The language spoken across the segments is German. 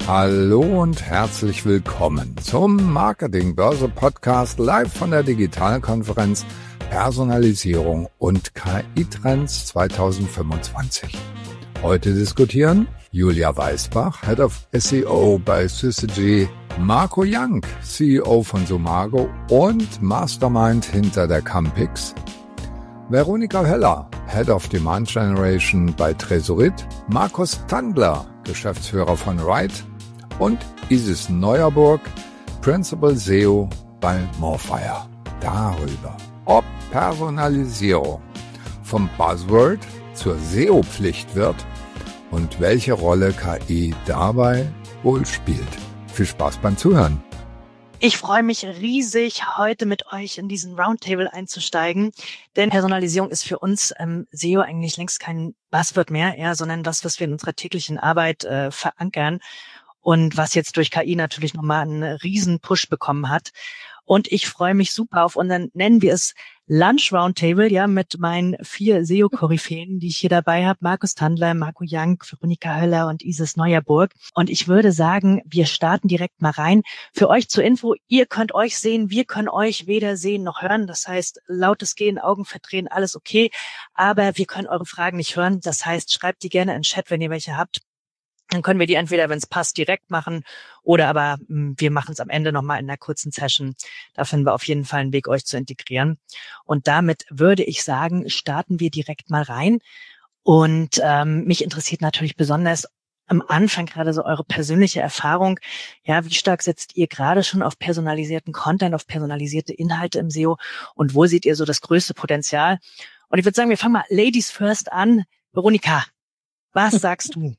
Hallo und herzlich willkommen zum Marketing-Börse-Podcast live von der Digitalkonferenz Personalisierung und KI-Trends 2025. Heute diskutieren Julia Weisbach, Head of SEO bei Syzygy, Marco Young, CEO von Sumago und Mastermind hinter der Campix, Veronika Heller, Head of Demand Generation bei Tresorit, Markus Tandler, Geschäftsführer von Ride und Isis Neuerburg, Principal SEO bei Morfire. Darüber, ob Personalisierung vom Buzzword zur SEO-Pflicht wird und welche Rolle KI dabei wohl spielt. Viel Spaß beim Zuhören. Ich freue mich riesig, heute mit euch in diesen Roundtable einzusteigen, denn Personalisierung ist für uns SEO eigentlich längst kein Buzzword mehr, eher, sondern das, was wir in unserer täglichen Arbeit verankern und was jetzt durch KI natürlich nochmal einen riesen Push bekommen hat. Und ich freue mich super auf unseren, nennen wir es Lunch Roundtable, ja, mit meinen 4 SEO-Koryphäen, die ich hier dabei habe. Markus Tandler, Marco Young, Veronika Höller und Isis Neuerburg. Und ich würde sagen, wir starten direkt mal rein. Für euch zur Info, ihr könnt euch sehen, wir können euch weder sehen noch hören. Das heißt, lautes Gehen, Augen verdrehen, alles okay. Aber wir können eure Fragen nicht hören. Das heißt, schreibt die gerne in den Chat, wenn ihr welche habt. Dann können wir die entweder, wenn es passt, direkt machen oder aber wir machen es am Ende nochmal in einer kurzen Session. Da finden wir auf jeden Fall einen Weg, euch zu integrieren. Und damit würde ich sagen, starten wir direkt mal rein. Und mich interessiert natürlich besonders am Anfang gerade so eure persönliche Erfahrung. Ja, wie stark setzt ihr gerade schon auf personalisierten Content, auf personalisierte Inhalte im SEO? Und wo seht ihr so das größte Potenzial? Und ich würde sagen, wir fangen mal Ladies first an. Veronika, was sagst du?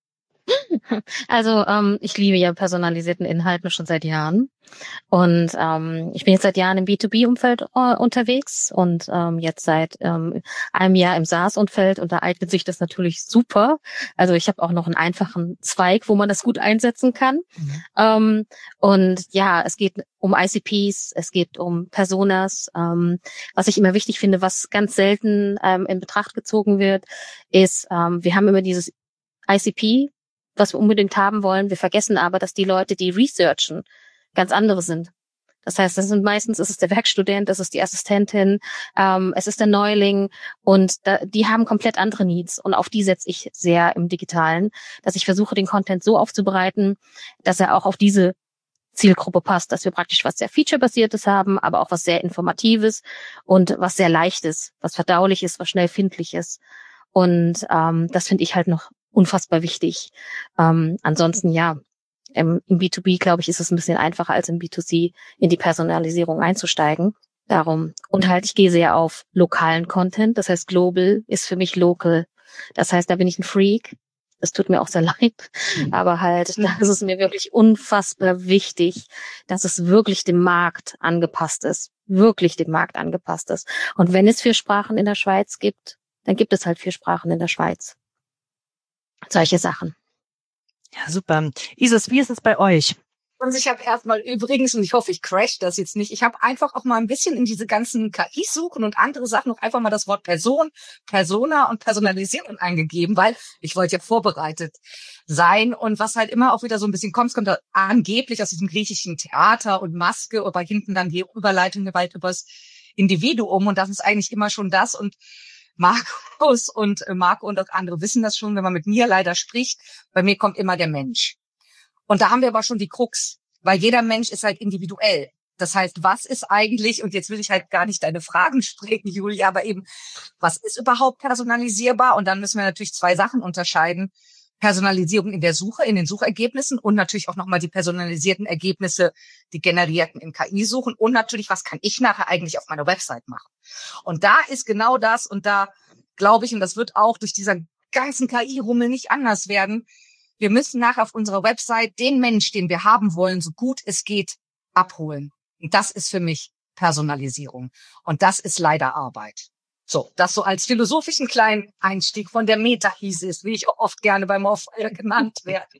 Also ich liebe ja personalisierten Inhalten schon seit Jahren und ich bin jetzt seit Jahren im B2B-Umfeld unterwegs und jetzt seit einem Jahr im SaaS-Umfeld und da eignet sich das natürlich super. Also ich habe auch noch einen einfachen Zweig, wo man das gut einsetzen kann. Und ja, es geht um ICPs, es geht um Personas. Was ich immer wichtig finde, was ganz selten in Betracht gezogen wird, ist, wir haben immer dieses ICP, was wir unbedingt haben wollen. Wir vergessen aber, dass die Leute, die researchen, ganz andere sind. Das heißt, meistens ist es der Werkstudent, das ist die Assistentin, es ist der Neuling und die haben komplett andere Needs und auf die setze ich sehr im Digitalen, dass ich versuche, den Content so aufzubereiten, dass er auch auf diese Zielgruppe passt, dass wir praktisch was sehr Feature-basiertes haben, aber auch was sehr Informatives und was sehr Leichtes, was verdaulich ist, was schnell findlich ist. Und das finde ich halt noch unfassbar wichtig. Ansonsten ja, im B2B, glaube ich, ist es ein bisschen einfacher als im B2C in die Personalisierung einzusteigen. Darum. Und halt, ich gehe sehr auf lokalen Content. Das heißt, global ist für mich local. Das heißt, da bin ich ein Freak. Es tut mir auch sehr leid. Aber halt, da ist es mir wirklich unfassbar wichtig, dass es wirklich dem Markt angepasst ist. Wirklich dem Markt angepasst ist. Und wenn es 4 Sprachen in der Schweiz gibt, dann gibt es halt 4 Sprachen in der Schweiz. Solche Sachen. Ja, super. Isis, wie ist es bei euch? Und ich habe erstmal übrigens, und ich hoffe, ich crash das jetzt nicht, ich habe einfach auch mal ein bisschen in diese ganzen KI-Suchen und andere Sachen noch einfach mal das Wort Person, Persona und Personalisierung eingegeben, weil ich wollte ja vorbereitet sein. Und was halt immer auch wieder so ein bisschen kommt, es kommt da angeblich aus diesem griechischen Theater und Maske, aber hinten dann die Überleitung weit übers Individuum. Und das ist eigentlich immer schon das. Und Markus und Marco und auch andere wissen das schon, wenn man mit mir leider spricht. Bei mir kommt immer der Mensch. Und da haben wir aber schon die Krux, weil jeder Mensch ist halt individuell. Das heißt, was ist eigentlich, und jetzt will ich halt gar nicht deine Fragen sprengen, Julia, aber eben, was ist überhaupt personalisierbar? Und dann müssen wir natürlich 2 Sachen unterscheiden. Personalisierung in der Suche, in den Suchergebnissen und natürlich auch nochmal die personalisierten Ergebnisse, die generierten in KI-Suchen und natürlich, was kann ich nachher eigentlich auf meiner Website machen? Und da ist genau das und da glaube ich, und das wird auch durch dieser ganzen KI-Rummel nicht anders werden, wir müssen nachher auf unserer Website den Mensch, den wir haben wollen, so gut es geht, abholen. Und das ist für mich Personalisierung. Und das ist leider Arbeit. So, das so als philosophischen kleinen Einstieg von der Meta-Thesis, wie ich auch oft gerne beim Morfire genannt werde.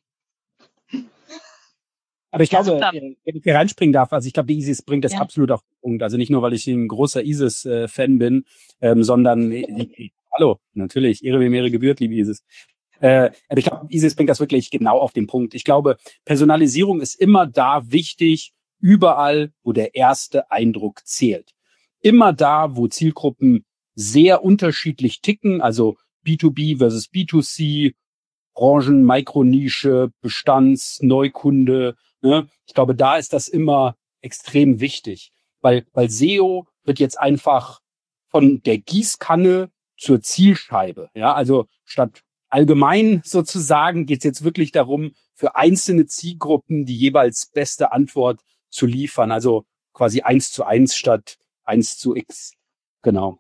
Aber ich glaube, wenn ich hier reinspringen darf, also ich glaube, die Isis bringt das absolut auf den Punkt. Also nicht nur, weil ich ein großer Isis-Fan bin, sondern, hallo, natürlich, Ehre wem Ehre gebührt, liebe Isis. Aber ich glaube, Isis bringt das wirklich genau auf den Punkt. Ich glaube, Personalisierung ist immer da wichtig, überall, wo der erste Eindruck zählt. Immer da, wo Zielgruppen sehr unterschiedlich ticken, also B2B versus B2C, Branchen, Mikronische, Bestands, Neukunde. Ne? Ich glaube, da ist das immer extrem wichtig, weil SEO wird jetzt einfach von der Gießkanne zur Zielscheibe. Ja, also statt allgemein sozusagen geht es jetzt wirklich darum, für einzelne Zielgruppen die jeweils beste Antwort zu liefern. Also quasi 1:1 statt 1:x. Genau.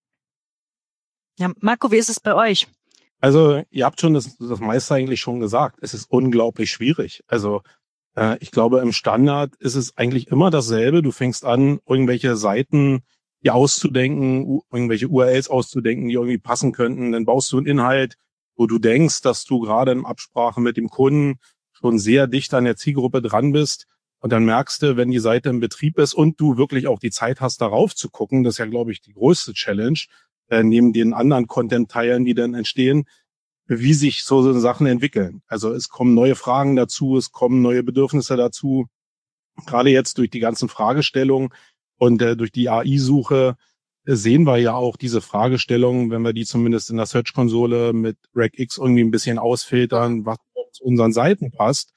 Ja, Marco, wie ist es bei euch? Also ihr habt schon das meiste eigentlich schon gesagt. Es ist unglaublich schwierig. Also ich glaube, im Standard ist es eigentlich immer dasselbe. Du fängst an, irgendwelche Seiten dir auszudenken, irgendwelche URLs auszudenken, die irgendwie passen könnten. Dann baust du einen Inhalt, wo du denkst, dass du gerade in Absprache mit dem Kunden schon sehr dicht an der Zielgruppe dran bist. Und dann merkst du, wenn die Seite in Betrieb ist und du wirklich auch die Zeit hast, darauf zu gucken, das ist ja, glaube ich, die größte Challenge, neben den anderen Content-Teilen, die dann entstehen, wie sich so Sachen entwickeln. Also es kommen neue Fragen dazu, es kommen neue Bedürfnisse dazu. Gerade jetzt durch die ganzen Fragestellungen und durch die AI-Suche sehen wir ja auch diese Fragestellungen, wenn wir die zumindest in der Search-Konsole mit RegX irgendwie ein bisschen ausfiltern, was zu unseren Seiten passt.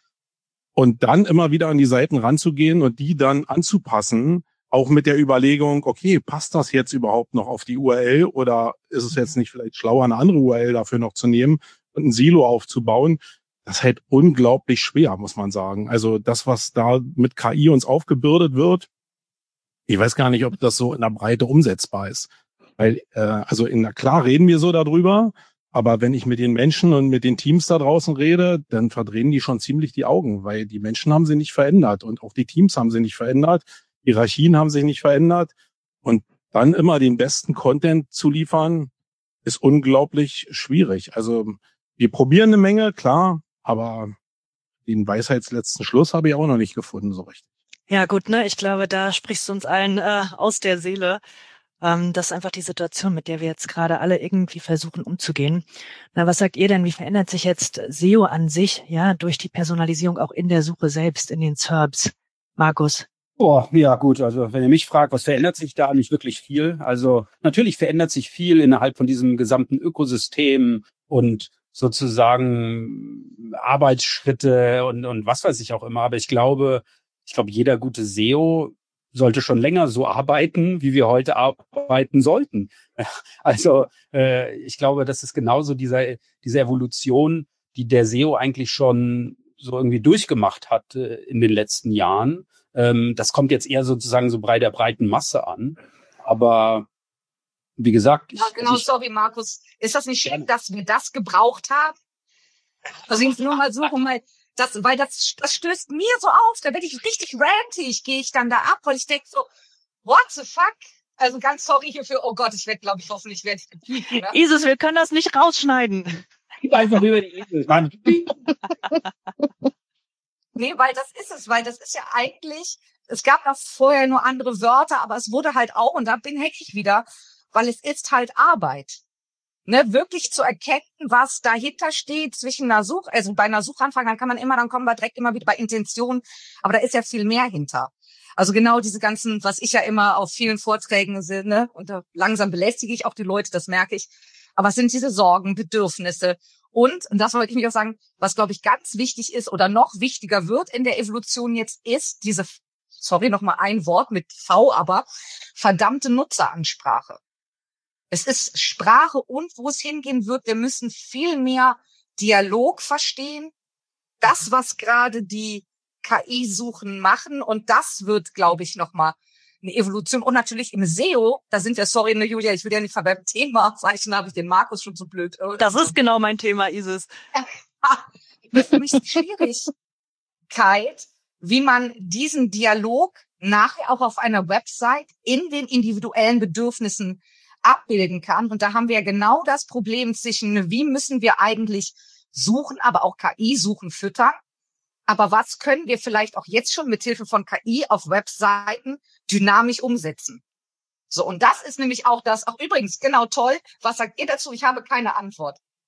Und dann immer wieder an die Seiten ranzugehen und die dann anzupassen, auch mit der Überlegung, okay, passt das jetzt überhaupt noch auf die URL oder ist es jetzt nicht vielleicht schlauer, eine andere URL dafür noch zu nehmen und ein Silo aufzubauen? Das ist halt unglaublich schwer, muss man sagen. Also das, was da mit KI uns aufgebürdet wird, ich weiß gar nicht, ob das so in der Breite umsetzbar ist. Weil, klar reden wir so darüber, aber wenn ich mit den Menschen und mit den Teams da draußen rede, dann verdrehen die schon ziemlich die Augen, weil die Menschen haben sich nicht verändert und auch die Teams haben sich nicht verändert. Hierarchien haben sich nicht verändert und dann immer den besten Content zu liefern, ist unglaublich schwierig. Also wir probieren eine Menge, klar, aber den Weisheitsletzten Schluss habe ich auch noch nicht gefunden so richtig. Ja gut, ne? Ich glaube, da sprichst du uns allen aus der Seele. Das ist einfach die Situation, mit der wir jetzt gerade alle irgendwie versuchen umzugehen. Na, was sagt ihr denn? Wie verändert sich jetzt SEO an sich, ja, durch die Personalisierung auch in der Suche selbst, in den SERPs? Markus? Oh, ja, gut. Also, wenn ihr mich fragt, was verändert sich da? Nicht wirklich viel. Also, natürlich verändert sich viel innerhalb von diesem gesamten Ökosystem und sozusagen Arbeitsschritte und was weiß ich auch immer. Aber ich glaube, jeder gute SEO sollte schon länger so arbeiten, wie wir heute arbeiten sollten. Also, ich glaube, das ist genauso diese Evolution, die der SEO eigentlich schon so irgendwie durchgemacht hat in den letzten Jahren. Das kommt jetzt eher sozusagen so bei der breiten Masse an. Aber wie gesagt... Ja, genau, sorry, Markus. Ist das nicht schön, dass wir das gebraucht haben? Also ich nur mal suchen, weil das stößt mir so auf. Da werde ich richtig rantig, gehe ich dann da ab, weil ich denke so, what the fuck? Also ganz sorry hierfür. Oh Gott, hoffentlich werde ich gepiept. Ne? Isis, wir können das nicht rausschneiden. Einfach über die Isis. Nee, weil das ist ja eigentlich, es gab da vorher nur andere Wörter, aber es wurde halt auch, und da hänge ich wieder, weil es ist halt Arbeit. Ne, wirklich zu erkennen, was dahinter steht zwischen also bei einer Suchanfrage, dann kommen wir direkt immer wieder bei Intention, aber da ist ja viel mehr hinter. Also genau diese ganzen, was ich ja immer auf vielen Vorträgen sehe, ne, und da langsam belästige ich auch die Leute, das merke ich. Aber es sind diese Sorgen, Bedürfnisse und das wollte ich mich auch sagen, was glaube ich ganz wichtig ist oder noch wichtiger wird in der Evolution jetzt ist diese, sorry, nochmal ein Wort mit V, aber verdammte Nutzeransprache. Es ist Sprache und wo es hingehen wird, wir müssen viel mehr Dialog verstehen. Das, was gerade die KI-Suchen machen und das wird, glaube ich, nochmal eine Evolution. Und natürlich im SEO, da sind wir, sorry, ne, Julia, ich will ja nicht beim Thema zeichnen, habe ich den Markus schon so blöd. Das ist genau mein Thema, Isis. Für mich ist Schwierigkeit, wie man diesen Dialog nachher auch auf einer Website in den individuellen Bedürfnissen abbilden kann. Und da haben wir ja genau das Problem zwischen, wie müssen wir eigentlich suchen, aber auch KI-Suchen füttern. Aber was können wir vielleicht auch jetzt schon mit Hilfe von KI auf Webseiten dynamisch umsetzen? So, und das ist nämlich auch das, auch übrigens, genau toll. Was sagt ihr dazu? Ich habe keine Antwort.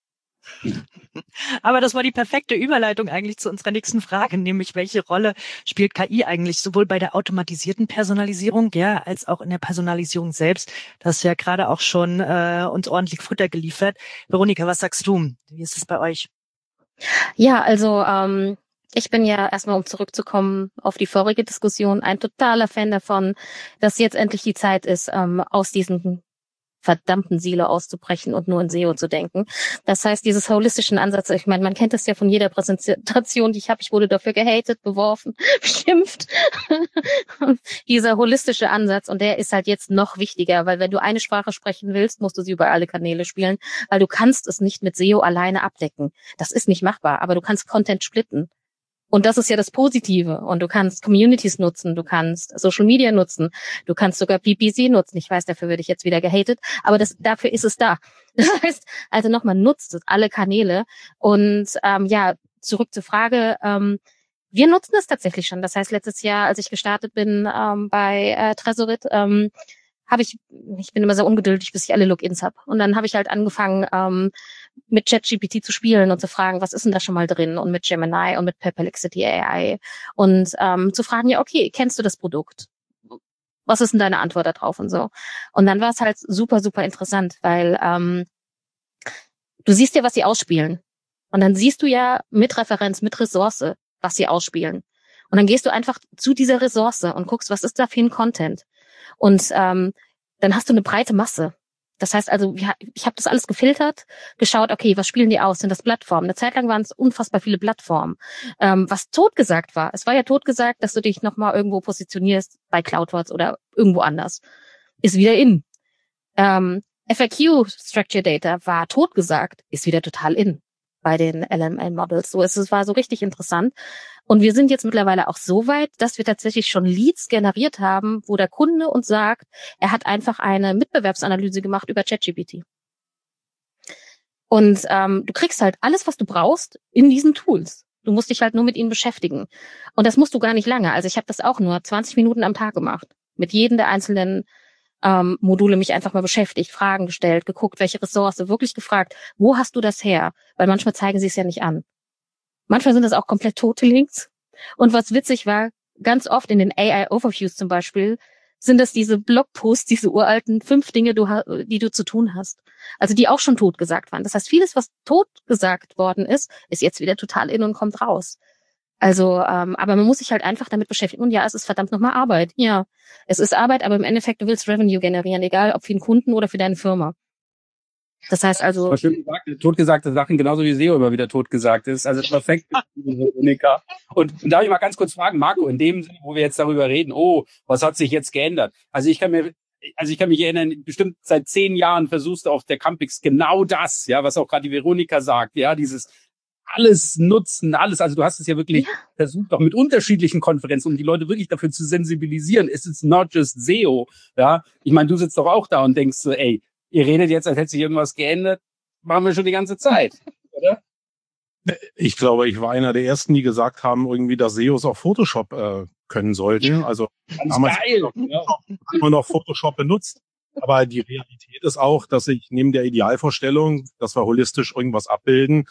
Aber das war die perfekte Überleitung eigentlich zu unserer nächsten Frage, nämlich welche Rolle spielt KI eigentlich sowohl bei der automatisierten Personalisierung, ja, als auch in der Personalisierung selbst? Das ist ja gerade auch schon uns ordentlich Futter geliefert. Veronika, was sagst du? Wie ist es bei euch? Ja, also ich bin ja erstmal, um zurückzukommen auf die vorige Diskussion, ein totaler Fan davon, dass jetzt endlich die Zeit ist, aus diesen verdammten Silo auszubrechen und nur in SEO zu denken. Das heißt, dieses holistischen Ansatz, ich meine, man kennt das ja von jeder Präsentation, die ich habe, ich wurde dafür gehatet, beworfen, beschimpft. Dieser holistische Ansatz, und der ist halt jetzt noch wichtiger, weil wenn du eine Sprache sprechen willst, musst du sie über alle Kanäle spielen, weil du kannst es nicht mit SEO alleine abdecken. Das ist nicht machbar, aber du kannst Content splitten. Und das ist ja das Positive. Und du kannst Communities nutzen, du kannst Social Media nutzen, du kannst sogar PPC nutzen. Ich weiß, dafür werde ich jetzt wieder gehatet, aber dafür ist es da. Das heißt, also nochmal, nutzt es, alle Kanäle. Und ja, zurück zur Frage, wir nutzen es tatsächlich schon. Das heißt, letztes Jahr, als ich gestartet bin bei Tresorit, ich bin immer sehr ungeduldig, bis ich alle Logins habe. Und dann habe ich halt angefangen, mit ChatGPT zu spielen und zu fragen, was ist denn da schon mal drin? Und mit Gemini und mit Perplexity AI. Und zu fragen, ja, okay, kennst du das Produkt? Was ist denn deine Antwort da drauf und so? Und dann war es halt super, super interessant, weil du siehst ja, was sie ausspielen. Und dann siehst du ja mit Referenz, mit Ressource, was sie ausspielen. Und dann gehst du einfach zu dieser Ressource und guckst, was ist da für ein Content? Und dann hast du eine breite Masse. Das heißt also, ich habe das alles gefiltert, geschaut, okay, was spielen die aus? Sind das Plattformen? Eine Zeit lang waren es unfassbar viele Plattformen. Was totgesagt war. Es war ja totgesagt, dass du dich nochmal irgendwo positionierst bei CloudWords oder irgendwo anders. Ist wieder in. FAQ, Structured Data, war totgesagt, ist wieder total in bei den LLM-Models. So, es war so richtig interessant. Und wir sind jetzt mittlerweile auch so weit, dass wir tatsächlich schon Leads generiert haben, wo der Kunde uns sagt, er hat einfach eine Mitbewerbsanalyse gemacht über ChatGPT. Und du kriegst halt alles, was du brauchst, in diesen Tools. Du musst dich halt nur mit ihnen beschäftigen. Und das musst du gar nicht lange. Also ich habe das auch nur 20 Minuten am Tag gemacht. Mit jedem der einzelnen Module mich einfach mal beschäftigt, Fragen gestellt, geguckt, welche Ressource, wirklich gefragt, wo hast du das her? Weil manchmal zeigen sie es ja nicht an. Manchmal sind das auch komplett tote Links. Und was witzig war, ganz oft in den AI-Overviews zum Beispiel, sind das diese Blogposts, diese uralten 5 Dinge, die du zu tun hast. Also die auch schon totgesagt waren. Das heißt, vieles, was totgesagt worden ist jetzt wieder total in und kommt raus. Also, aber man muss sich halt einfach damit beschäftigen. Und ja, es ist verdammt nochmal Arbeit. Ja, es ist Arbeit, aber im Endeffekt, du willst Revenue generieren, egal ob für einen Kunden oder für deine Firma. Das heißt also... Das schön gesagt, totgesagte Sachen, genauso wie SEO immer wieder totgesagt ist. Also perfekt, Veronika. Und darf ich mal ganz kurz fragen, Marco, in dem Sinne, wo wir jetzt darüber reden, was hat sich jetzt geändert? Also ich kann mich erinnern, bestimmt seit 10 Jahren versuchst du auf der Campix genau das, ja, was auch gerade die Veronika sagt, ja, dieses alles nutzen, alles. Also du hast es ja wirklich versucht, auch mit unterschiedlichen Konferenzen, um die Leute wirklich dafür zu sensibilisieren. Es ist not just SEO, ja. Ich meine, du sitzt doch auch da und denkst so, ey, ihr redet jetzt, als hätte sich irgendwas geändert. Machen wir schon die ganze Zeit, oder? Ich glaube, ich war einer der Ersten, die gesagt haben, irgendwie, dass SEOs auch Photoshop können sollten. Also damals haben wir noch Photoshop benutzt. Aber die Realität ist auch, dass ich neben der Idealvorstellung, dass wir holistisch irgendwas abbilden,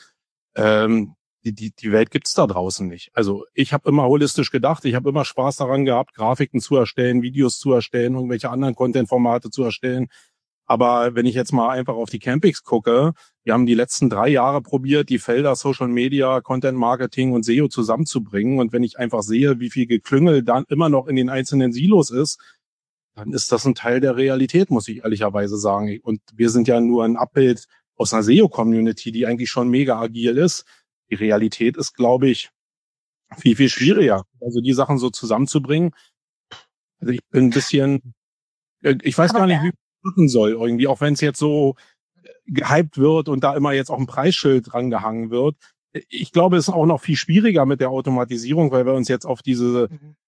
die Welt gibt's da draußen nicht. Also ich habe immer holistisch gedacht, ich habe immer Spaß daran gehabt, Grafiken zu erstellen, Videos zu erstellen, irgendwelche anderen Content-Formate zu erstellen. Aber wenn ich jetzt mal einfach auf die Campix gucke, wir haben die letzten 3 Jahre probiert, die Felder Social Media, Content Marketing und SEO zusammenzubringen. Und wenn ich einfach sehe, wie viel Geklüngel dann immer noch in den einzelnen Silos ist, dann ist das ein Teil der Realität, muss ich ehrlicherweise sagen. Und wir sind ja nur ein Abbild aus einer SEO-Community, die eigentlich schon mega agil ist. Die Realität ist, glaube ich, viel, viel schwieriger. Also die Sachen so zusammenzubringen. Also ich bin ein bisschen, ich weiß gar nicht, wie machen soll irgendwie, auch wenn es jetzt so gehypt wird und da immer jetzt auch ein Preisschild dran gehangen wird. Ich glaube, es ist auch noch viel schwieriger mit der Automatisierung, weil wir uns jetzt auf diese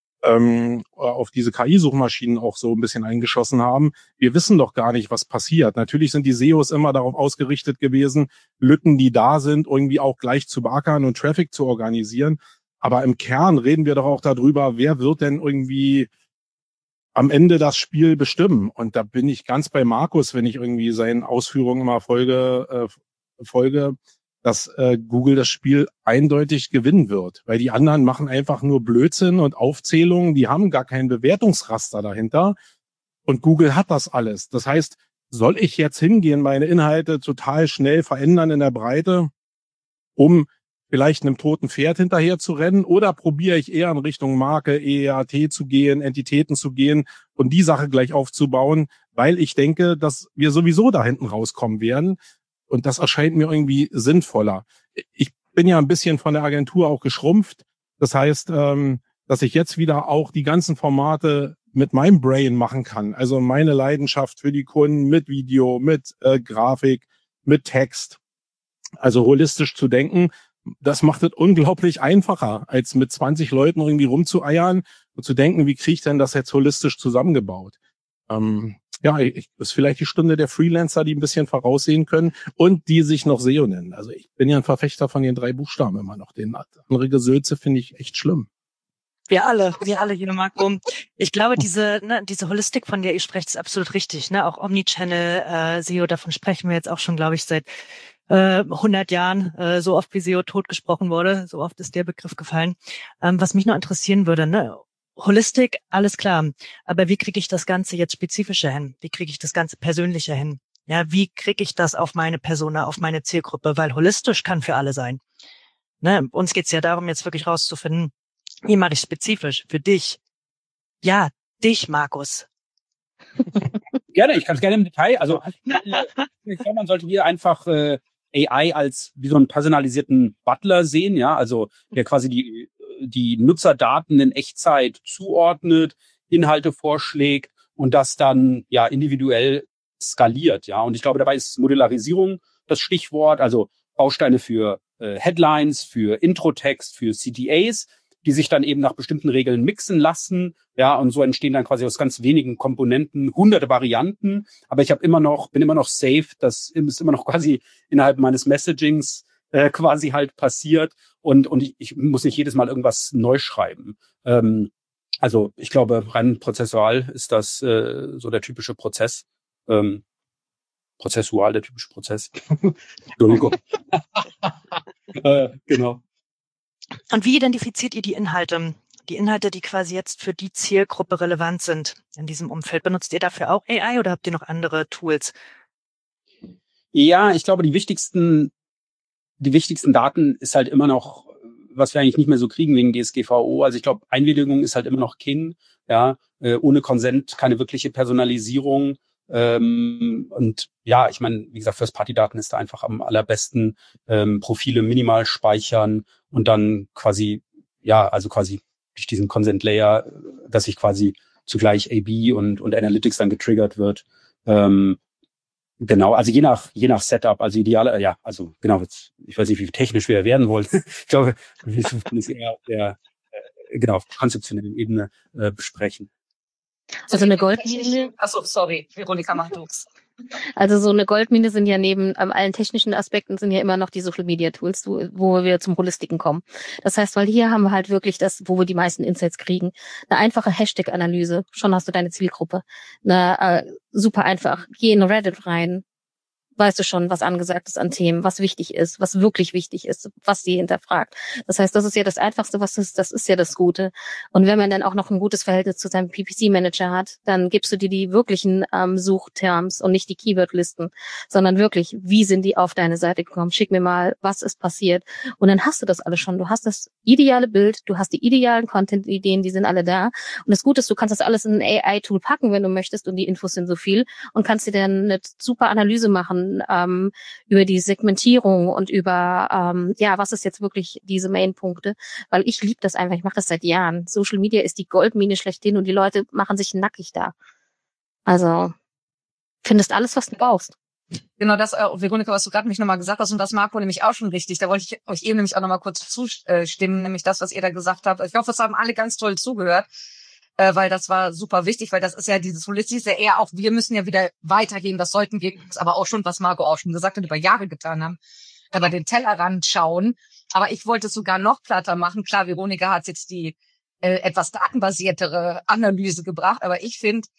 KI-Suchmaschinen auch so ein bisschen eingeschossen haben. Wir wissen doch gar nicht, was passiert. Natürlich sind die SEOs immer darauf ausgerichtet gewesen, Lücken, die da sind, irgendwie auch gleich zu beackern und Traffic zu organisieren. Aber im Kern reden wir doch auch darüber, wer wird denn irgendwie am Ende das Spiel bestimmen. Und da bin ich ganz bei Markus, wenn ich irgendwie seinen Ausführungen immer folge. dass Google das Spiel eindeutig gewinnen wird, weil die anderen machen einfach nur Blödsinn und Aufzählungen, die haben gar kein Bewertungsraster dahinter und Google hat das alles. Das heißt, soll ich jetzt hingehen, meine Inhalte total schnell verändern in der Breite, um vielleicht einem toten Pferd hinterher zu rennen, oder probiere ich eher in Richtung Marke, EAT zu gehen, Entitäten zu gehen und die Sache gleich aufzubauen, weil ich denke, dass wir sowieso da hinten rauskommen werden. Und das erscheint mir irgendwie sinnvoller. Ich bin ja ein bisschen von der Agentur auch geschrumpft. Das heißt, dass ich jetzt wieder auch die ganzen Formate mit meinem Brain machen kann. Also meine Leidenschaft für die Kunden mit Video, mit Grafik, mit Text. Also holistisch zu denken, das macht es unglaublich einfacher, als mit 20 Leuten irgendwie rumzueiern und zu denken, wie kriege ich denn das jetzt holistisch zusammengebaut? Ist vielleicht die Stunde der Freelancer, die ein bisschen voraussehen können und die sich noch SEO nennen. Also ich bin ja ein Verfechter von den 3 Buchstaben immer noch. Den andere Gesülze finde ich echt schlimm. Wir alle hier, Marco. Ich glaube, diese Holistik, von der ihr sprecht, ist absolut richtig. Ne? Auch Omnichannel, SEO, davon sprechen wir jetzt auch schon, glaube ich, seit 100 Jahren, so oft wie SEO tot gesprochen wurde, so oft ist der Begriff gefallen. Was mich noch interessieren würde, ne? Holistik, alles klar. Aber wie kriege ich das Ganze jetzt spezifischer hin? Wie kriege ich das Ganze persönlicher hin? Ja, wie kriege ich das auf meine Persona, auf meine Zielgruppe? Weil holistisch kann für alle sein. Ne? Uns geht's ja darum, jetzt wirklich rauszufinden, wie mache ich spezifisch für dich? Ja, dich, Markus. Gerne, ich kann es gerne im Detail. Also ich glaube, man sollte hier einfach AI als wie so einen personalisierten Butler sehen, ja, also der quasi die Nutzerdaten in Echtzeit zuordnet, Inhalte vorschlägt und das dann ja individuell skaliert, ja. Und ich glaube, dabei ist Modularisierung das Stichwort, also Bausteine für Headlines, für Introtext, für CTAs, die sich dann eben nach bestimmten Regeln mixen lassen, ja, und so entstehen dann quasi aus ganz wenigen Komponenten hunderte Varianten, aber ich bin immer noch safe, das ist immer noch quasi innerhalb meines Messagings quasi halt passiert und ich muss nicht jedes Mal irgendwas neu schreiben. Also ich glaube, rein prozessual ist das so der typische Prozess. Prozessual, der typische Prozess. Entschuldigung. Genau. Und wie identifiziert ihr die Inhalte? Die Inhalte, die quasi jetzt für die Zielgruppe relevant sind in diesem Umfeld. Benutzt ihr dafür auch AI oder habt ihr noch andere Tools? Ja, ich glaube, die wichtigsten Daten ist halt immer noch, was wir eigentlich nicht mehr so kriegen wegen DSGVO. Also ich glaube, Einwilligung ist halt immer noch King. Ja, ohne Consent keine wirkliche Personalisierung. Und ja, ich meine, wie gesagt, First-Party-Daten ist da einfach am allerbesten. Profile minimal speichern und dann quasi durch diesen Consent-Layer, dass sich quasi zugleich AB und Analytics dann getriggert wird. Genau, also je nach Setup, also ideal, ja, also genau, ich weiß nicht, wie technisch wir werden wollen. Ich glaube, wir müssen es eher auf der auf konzeptionellen Ebene besprechen. Also eine Goldmine. Achso, sorry, Veronika, mach du's. Also so eine Goldmine sind ja neben allen technischen Aspekten sind ja immer noch die Social Media Tools, wo wir zum Holistiken kommen. Das heißt, weil hier haben wir halt wirklich das, wo wir die meisten Insights kriegen. Eine einfache Hashtag-Analyse, schon hast du deine Zielgruppe. Super einfach. Geh in Reddit rein. Weißt du schon, was angesagt ist an Themen, was wichtig ist, was wirklich wichtig ist, was sie hinterfragt. Das heißt, das ist ja das Einfachste, das ist ja das Gute. Und wenn man dann auch noch ein gutes Verhältnis zu seinem PPC-Manager hat, dann gibst du dir die wirklichen Suchterms und nicht die Keywordlisten, sondern wirklich, wie sind die auf deine Seite gekommen? Schick mir mal, was ist passiert. Und dann hast du das alles schon. Du hast das ideale Bild, du hast die idealen Content-Ideen, die sind alle da. Und das Gute ist, du kannst das alles in ein AI-Tool packen, wenn du möchtest, und die Infos sind so viel und kannst dir dann eine super Analyse machen, über die Segmentierung und über, was ist jetzt wirklich diese Main-Punkte, weil ich liebe das einfach, ich mache das seit Jahren. Social Media ist die Goldmine schlechthin und die Leute machen sich nackig da. Also, findest alles, was du brauchst. Genau das, Veronika, was du gerade mich nochmal gesagt hast, und das Marco nämlich auch schon richtig. Da wollte ich euch eben nämlich auch nochmal kurz zustimmen, nämlich das, was ihr da gesagt habt. Ich hoffe, es haben alle ganz toll zugehört. Weil das war super wichtig, weil das ist ja dieses Holistische eher auch, wir müssen ja wieder weitergehen, das sollten wir aber auch schon, was Marco auch schon gesagt hat, über Jahre getan haben, über den Tellerrand schauen. Aber ich wollte es sogar noch platter machen. Klar, Veronika hat jetzt die etwas datenbasiertere Analyse gebracht, aber ich finde,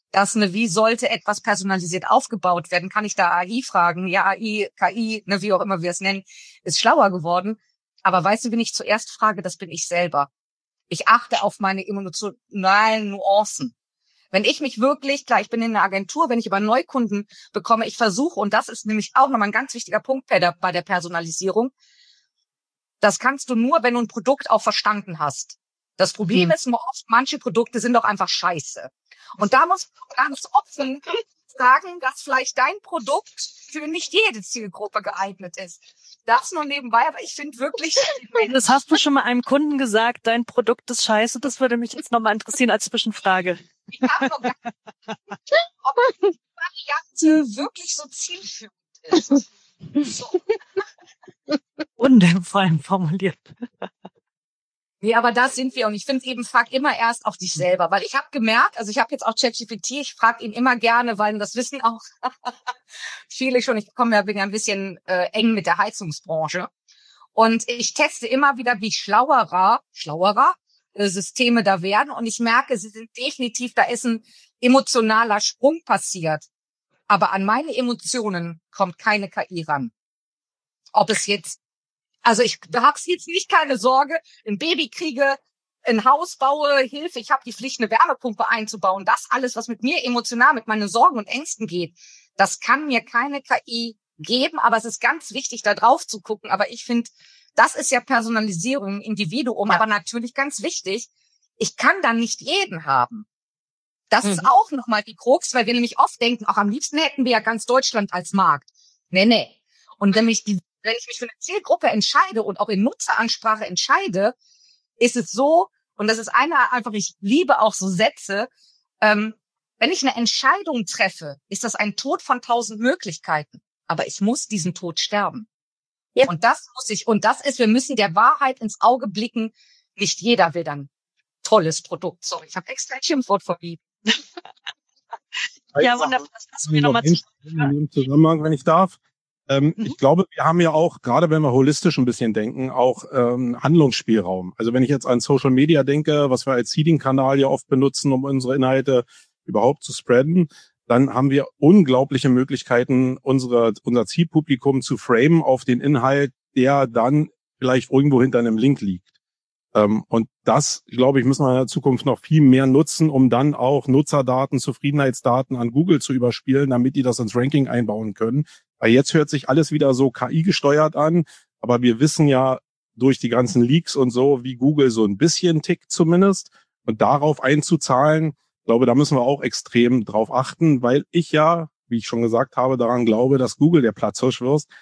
wie sollte etwas personalisiert aufgebaut werden? Kann ich da AI fragen? Ja, AI, KI, wie auch immer wir es nennen, ist schlauer geworden. Aber weißt du, wen ich zuerst frage? Das bin ich selber. Ich achte auf meine emotionalen Nuancen. Wenn ich mich wirklich, klar, ich bin in einer Agentur, wenn ich über Neukunden bekomme, ich versuche, und das ist nämlich auch nochmal ein ganz wichtiger Punkt bei der Personalisierung, das kannst du nur, wenn du ein Produkt auch verstanden hast. Das Problem ist nur oft, manche Produkte sind doch einfach scheiße. Und da muss man ganz offen sagen, dass vielleicht dein Produkt für nicht jede Zielgruppe geeignet ist. Das nur nebenbei, aber ich finde wirklich... Das hast du schon mal einem Kunden gesagt, dein Produkt ist scheiße? Das würde mich jetzt nochmal interessieren als Zwischenfrage. Ich habe noch gar nicht, ob die Variante wirklich so zielführend ist. So. Undenkbar formuliert. Nee, aber das sind wir. Und ich finde eben, frag immer erst auch dich selber. Weil ich habe gemerkt, also ich habe jetzt auch ChatGPT, ich frage ihn immer gerne, weil das wissen auch viele schon. Ich bin ja ein bisschen eng mit der Heizungsbranche. Und ich teste immer wieder, wie schlauerer Systeme da werden. Und ich merke, sie sind definitiv, da ist ein emotionaler Sprung passiert. Aber an meine Emotionen kommt keine KI ran. Ob es jetzt, also ich habe jetzt nicht, keine Sorge, ein Baby kriege, ein Haus baue, Hilfe, ich habe die Pflicht, eine Wärmepumpe einzubauen. Das alles, was mit mir emotional, mit meinen Sorgen und Ängsten geht, das kann mir keine KI geben. Aber es ist ganz wichtig, da drauf zu gucken. Aber ich finde, das ist ja Personalisierung, Individuum, aber natürlich ganz wichtig. Ich kann dann nicht jeden haben. Das ist auch nochmal die Krux, weil wir nämlich oft denken, auch am liebsten hätten wir ja ganz Deutschland als Markt. Nee. Und wenn ich mich für eine Zielgruppe entscheide und auch in Nutzeransprache entscheide, ist es so, und das ist einfach, ich liebe auch so Sätze, wenn ich eine Entscheidung treffe, ist das ein Tod von 1000 Möglichkeiten. Aber ich muss diesen Tod sterben. Ja. Und das muss ich, und das ist, wir müssen der Wahrheit ins Auge blicken. Nicht jeder will dann tolles Produkt. Sorry, ich habe extra ein Schimpfwort verbieten. Ja, wunderbar. Das passen wir nochmal zu. In dem Zusammenhang, wenn ich darf. Ich glaube, wir haben ja auch, gerade wenn wir holistisch ein bisschen denken, auch Handlungsspielraum. Also wenn ich jetzt an Social Media denke, was wir als Seeding-Kanal ja oft benutzen, um unsere Inhalte überhaupt zu spreaden, dann haben wir unglaubliche Möglichkeiten, unser Zielpublikum zu framen auf den Inhalt, der dann vielleicht irgendwo hinter einem Link liegt. Und das, glaube ich, müssen wir in der Zukunft noch viel mehr nutzen, um dann auch Nutzerdaten, Zufriedenheitsdaten an Google zu überspielen, damit die das ins Ranking einbauen können. Weil jetzt hört sich alles wieder so KI-gesteuert an, aber wir wissen ja durch die ganzen Leaks und so, wie Google so ein bisschen tickt zumindest. Und darauf einzuzahlen, ich glaube, da müssen wir auch extrem drauf achten, weil ich ja, wie ich schon gesagt habe, daran glaube, dass Google der Platzhirsch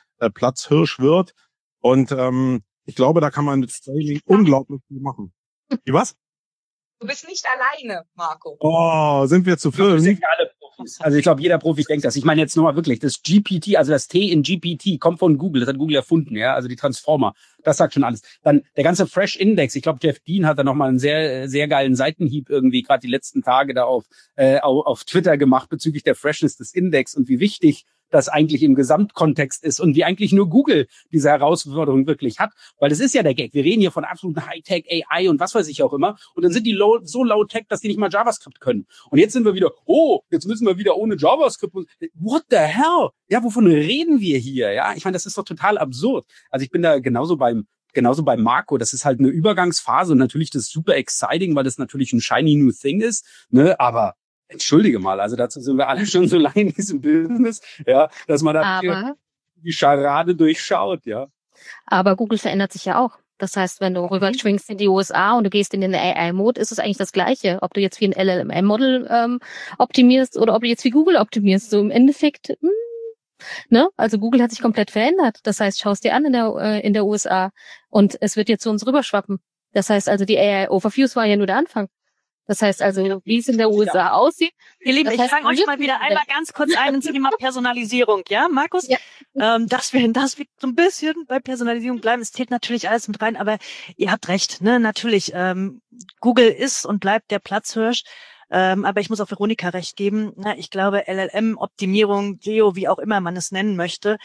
wird. Und ich glaube, da kann man mit Scaling unglaublich viel machen. Wie was? Du bist nicht alleine, Marco. Oh, sind wir zu viel? Wir sind ja alle Profis. Also ich glaube, jeder Profi denkt das. Ich meine jetzt nochmal wirklich, das GPT, also das T in GPT, kommt von Google. Das hat Google erfunden, ja. Also die Transformer. Das sagt schon alles. Dann der ganze Fresh Index. Ich glaube, Jeff Dean hat da nochmal einen sehr, sehr geilen Seitenhieb irgendwie gerade die letzten Tage da auf Twitter gemacht bezüglich der Freshness des Index und wie wichtig das eigentlich im Gesamtkontext ist und wie eigentlich nur Google diese Herausforderung wirklich hat. Weil das ist ja der Gag. Wir reden hier von absoluten Hightech, AI und was weiß ich auch immer. Und dann sind die so low-tech, dass die nicht mal JavaScript können. Und jetzt sind wir wieder, jetzt müssen wir wieder ohne JavaScript. What the hell? Ja, wovon reden wir hier? Ja, ich meine, das ist doch total absurd. Also ich bin da genauso beim Marco. Das ist halt eine Übergangsphase und natürlich das ist super exciting, weil das natürlich ein shiny new thing ist. Ne, aber entschuldige mal, also dazu sind wir alle schon so lange in diesem Business, ja, dass man da die Scharade durchschaut, ja. Aber Google verändert sich ja auch. Das heißt, wenn du rüberschwingst in die USA und du gehst in den AI-Mode, ist es eigentlich das Gleiche. Ob du jetzt wie ein LLM-Model optimierst oder ob du jetzt wie Google optimierst. So im Endeffekt, ne? Also Google hat sich komplett verändert. Das heißt, schau es dir an in der USA und es wird jetzt zu uns rüberschwappen. Das heißt also, die AI-Overviews war ja nur der Anfang. Das heißt also, wie es in der USA aussieht. Ihr Lieben, ich fange euch mal wieder einmal ganz kurz ein ins Thema Personalisierung, ja, Markus? Ja. Dass wir so ein bisschen bei Personalisierung bleiben. Es zählt natürlich alles mit rein, aber ihr habt recht, ne? Natürlich, Google ist und bleibt der Platzhirsch. Aber ich muss auch Veronika recht geben. Na, ich glaube, LLM-Optimierung, Geo, wie auch immer man es nennen möchte,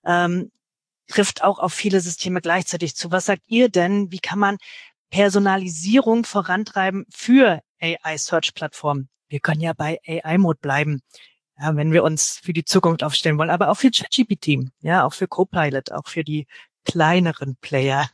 trifft auch auf viele Systeme gleichzeitig zu. Was sagt ihr denn? Wie kann man Personalisierung vorantreiben für AI-Search-Plattformen? wir können ja bei AI-Mode bleiben, ja, wenn wir uns für die Zukunft aufstellen wollen, aber auch für ChatGPT, ja, auch für Copilot, auch für die kleineren Player.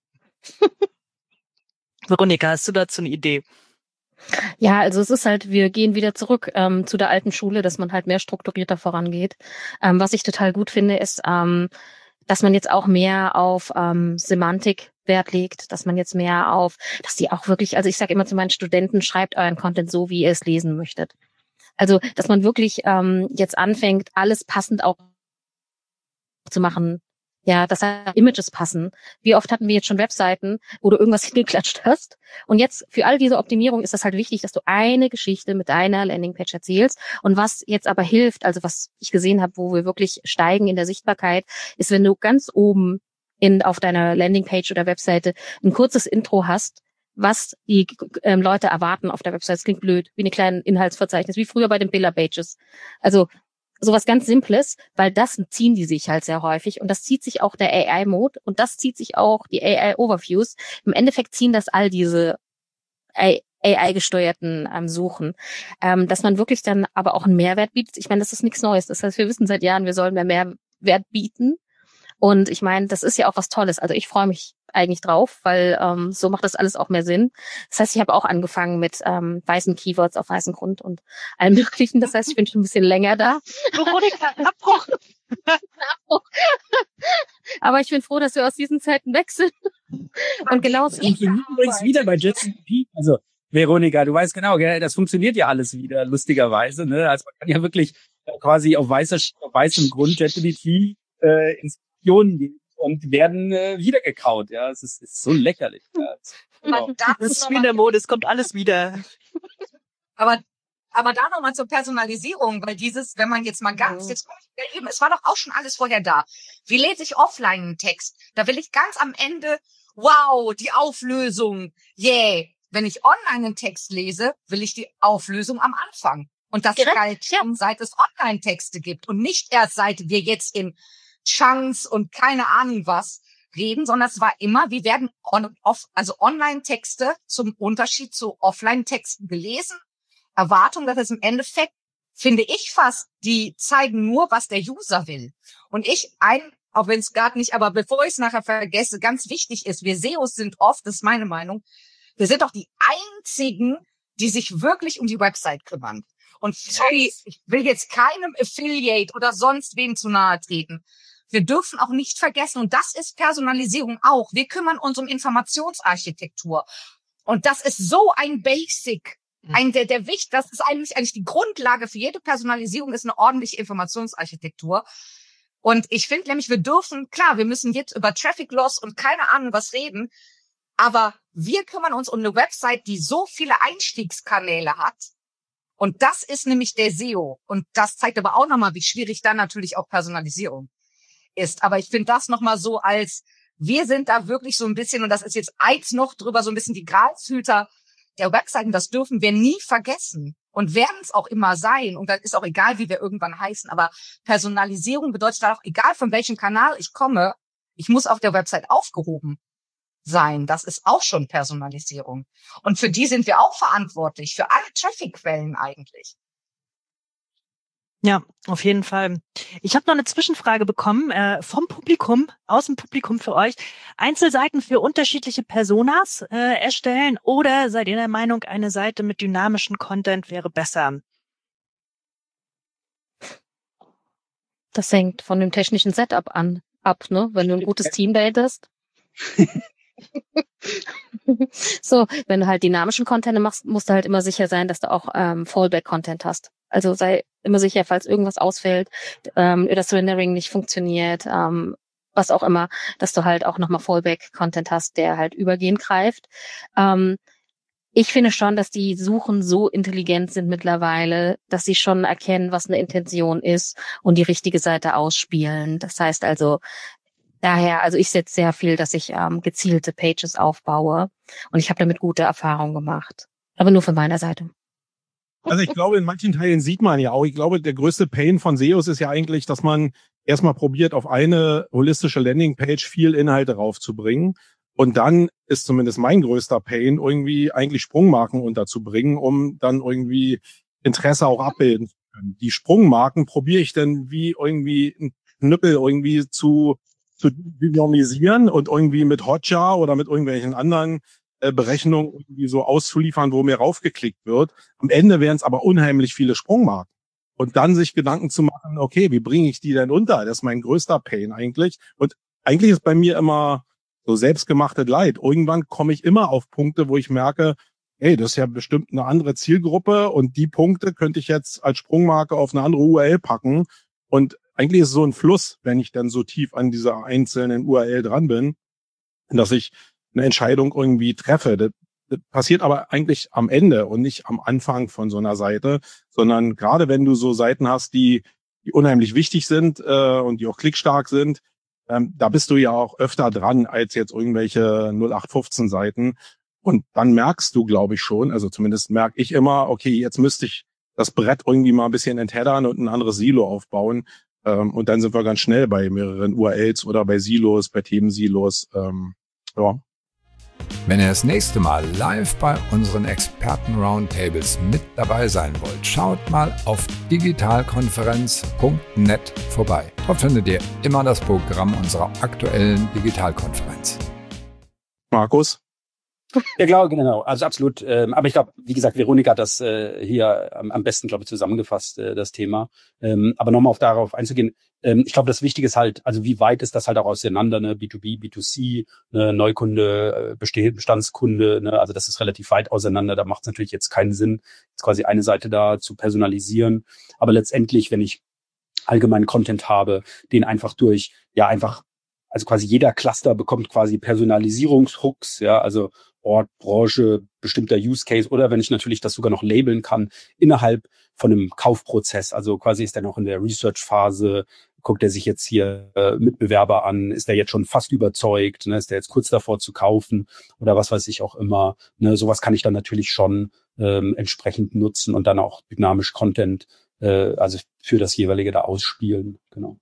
Veronika, hast du dazu eine Idee? Ja, also es ist halt, wir gehen wieder zurück zu der alten Schule, dass man halt mehr strukturierter vorangeht. Was ich total gut finde, ist, dass man jetzt auch mehr auf Semantik Wert legt, dass man jetzt mehr auf, dass die auch wirklich, also ich sage immer zu meinen Studenten, schreibt euren Content so, wie ihr es lesen möchtet. Also, dass man wirklich jetzt anfängt, alles passend auch zu machen. Ja, dass da Images passen. Wie oft hatten wir jetzt schon Webseiten, wo du irgendwas hingeklatscht hast? Und jetzt für all diese Optimierung ist das halt wichtig, dass du eine Geschichte mit deiner Landingpage erzählst. Und was jetzt aber hilft, also was ich gesehen habe, wo wir wirklich steigen in der Sichtbarkeit, ist, wenn du ganz oben auf deiner Landingpage oder Webseite ein kurzes Intro hast, was die Leute erwarten auf der Website. Das klingt blöd, wie eine kleine Inhaltsverzeichnis, wie früher bei den Pillar-Pages. Also sowas ganz Simples, weil das ziehen die sich halt sehr häufig und das zieht sich auch der AI-Mode und das zieht sich auch die AI-Overviews. Im Endeffekt ziehen das all diese AI-gesteuerten Suchen, dass man wirklich dann aber auch einen Mehrwert bietet. Ich meine, das ist nichts Neues. Das heißt, wir wissen seit Jahren, wir sollen mehr Mehrwert bieten. Und ich meine, das ist ja auch was Tolles. Also ich freue mich eigentlich drauf, weil so macht das alles auch mehr Sinn. Das heißt, ich habe auch angefangen mit weißen Keywords auf weißem Grund und allem Möglichen. Das heißt, ich bin schon ein bisschen länger da. Abbruch. Aber ich bin froh, dass wir aus diesen Zeiten weg sind. Und genau so. Funktioniert übrigens wieder bei JetGPT. Also Veronika, du weißt genau, gell, das funktioniert ja alles wieder, lustigerweise. Ne? Also man kann ja wirklich quasi auf weißem Grund JetGPT Instruktionen geben und werden wiedergekaut. Ja, es ist so lächerlich. Ja, genau. Das ist wie in der Mode, es kommt alles wieder. Aber da nochmal zur Personalisierung, weil wenn man jetzt mal es war doch auch schon alles vorher da. Wie lese ich offline einen Text? Da will ich ganz am Ende, wow, die Auflösung, yeah. Wenn ich online einen Text lese, will ich die Auflösung am Anfang. Und das galt schon, seit es Online-Texte gibt und nicht erst seit wir jetzt in Chunks und keine Ahnung was reden, sondern es war immer, wie werden Online-Texte zum Unterschied zu Offline-Texten gelesen. Erwartung, dass es im Endeffekt, finde ich fast, die zeigen nur, was der User will. Und auch wenn es gerade nicht, aber bevor ich es nachher vergesse, ganz wichtig ist, wir SEOs sind oft, das ist meine Meinung, wir sind doch die einzigen, die sich wirklich um die Website kümmern. Und sorry, ich will jetzt keinem Affiliate oder sonst wem zu nahe treten. Wir dürfen auch nicht vergessen, und das ist Personalisierung auch, wir kümmern uns um Informationsarchitektur. Und das ist so ein Basic, das ist eigentlich die Grundlage für jede Personalisierung, ist eine ordentliche Informationsarchitektur. Und ich finde nämlich, wir müssen jetzt über Traffic Loss und keine Ahnung was reden, aber wir kümmern uns um eine Website, die so viele Einstiegskanäle hat. Und das ist nämlich der SEO. Und das zeigt aber auch nochmal, wie schwierig dann natürlich auch Personalisierung ist. Aber ich finde das nochmal so wir sind da wirklich so ein bisschen, und das ist jetzt eins noch drüber, so ein bisschen die Gralshüter der Webseiten, das dürfen wir nie vergessen und werden es auch immer sein. Und dann ist auch egal, wie wir irgendwann heißen. Aber Personalisierung bedeutet auch, egal von welchem Kanal ich komme, ich muss auf der Website aufgehoben sein. Das ist auch schon Personalisierung. Und für die sind wir auch verantwortlich, für alle Traffic-Quellen eigentlich. Ja, auf jeden Fall. Ich habe noch eine Zwischenfrage bekommen vom Publikum, aus dem Publikum für euch. Einzelseiten für unterschiedliche Personas erstellen oder seid ihr der Meinung, eine Seite mit dynamischem Content wäre besser? Das hängt von dem technischen Setup ab, ne? Wenn du ein gutes Team datest. So, wenn du halt dynamischen Content machst, musst du halt immer sicher sein, dass du auch Fallback-Content hast. Also sei immer sicher, falls irgendwas ausfällt, das Rendering nicht funktioniert, was auch immer, dass du halt auch nochmal Fallback-Content hast, der halt übergehend greift. Ich finde schon, dass die Suchen so intelligent sind mittlerweile, dass sie schon erkennen, was eine Intention ist und die richtige Seite ausspielen. Das heißt also, also ich setze sehr viel, dass ich gezielte Pages aufbaue und ich habe damit gute Erfahrungen gemacht. Aber nur von meiner Seite. Also ich glaube, in manchen Teilen sieht man ja auch, ich glaube, der größte Pain von SEOs ist ja eigentlich, dass man erstmal probiert, auf eine holistische Landingpage viel Inhalte raufzubringen. Und dann ist zumindest mein größter Pain, irgendwie eigentlich Sprungmarken unterzubringen, um dann irgendwie Interesse auch abbilden zu können. Die Sprungmarken probiere ich dann wie irgendwie ein Knüppel irgendwie zu visualisieren und irgendwie mit Hotjar oder mit irgendwelchen anderen Berechnungen irgendwie so auszuliefern, wo mir raufgeklickt wird. Am Ende wären es aber unheimlich viele Sprungmarken. Und dann sich Gedanken zu machen, okay, wie bringe ich die denn unter? Das ist mein größter Pain eigentlich. Und eigentlich ist bei mir immer so selbstgemachtes Leid. Irgendwann komme ich immer auf Punkte, wo ich merke, hey, das ist ja bestimmt eine andere Zielgruppe und die Punkte könnte ich jetzt als Sprungmarke auf eine andere URL packen. Und eigentlich ist es so ein Fluss, wenn ich dann so tief an dieser einzelnen URL dran bin, dass ich eine Entscheidung irgendwie treffe. Das passiert aber eigentlich am Ende und nicht am Anfang von so einer Seite, sondern gerade wenn du so Seiten hast, die unheimlich wichtig sind und die auch klickstark sind, da bist du ja auch öfter dran als jetzt irgendwelche 0815 Seiten. Und dann merkst du, glaube ich schon, also zumindest merke ich immer, okay, jetzt müsste ich das Brett irgendwie mal ein bisschen entheddern und ein anderes Silo aufbauen. Und dann sind wir ganz schnell bei mehreren URLs oder bei Silos, bei Themensilos. Ja. Wenn ihr das nächste Mal live bei unseren Experten-Roundtables mit dabei sein wollt, schaut mal auf digitalkonferenz.net vorbei. Dort findet ihr immer das Programm unserer aktuellen Digitalkonferenz. Markus? Ja, klar, genau. Also absolut. Aber ich glaube, wie gesagt, Veronika hat das hier am besten, glaube ich, zusammengefasst, das Thema. Aber nochmal darauf einzugehen. Ich glaube, das Wichtige ist halt, also wie weit ist das halt auch auseinander, ne? B2B, B2C, ne? Neukunde, Bestandskunde, ne? Also das ist relativ weit auseinander. Da macht es natürlich jetzt keinen Sinn, jetzt quasi eine Seite da zu personalisieren. Aber letztendlich, wenn ich allgemeinen Content habe, den einfach durch, ja, einfach, also quasi jeder Cluster bekommt quasi Personalisierungshooks, ja, also Ort, Branche, bestimmter Use Case oder wenn ich natürlich das sogar noch labeln kann innerhalb von einem Kaufprozess. Also quasi ist er noch in der Research-Phase, guckt er sich jetzt hier Mitbewerber an, ist er jetzt schon fast überzeugt, ne, ist er jetzt kurz davor zu kaufen oder was weiß ich auch immer. Ne, sowas kann ich dann natürlich schon entsprechend nutzen und dann auch dynamisch Content, also für das jeweilige da ausspielen. Genau.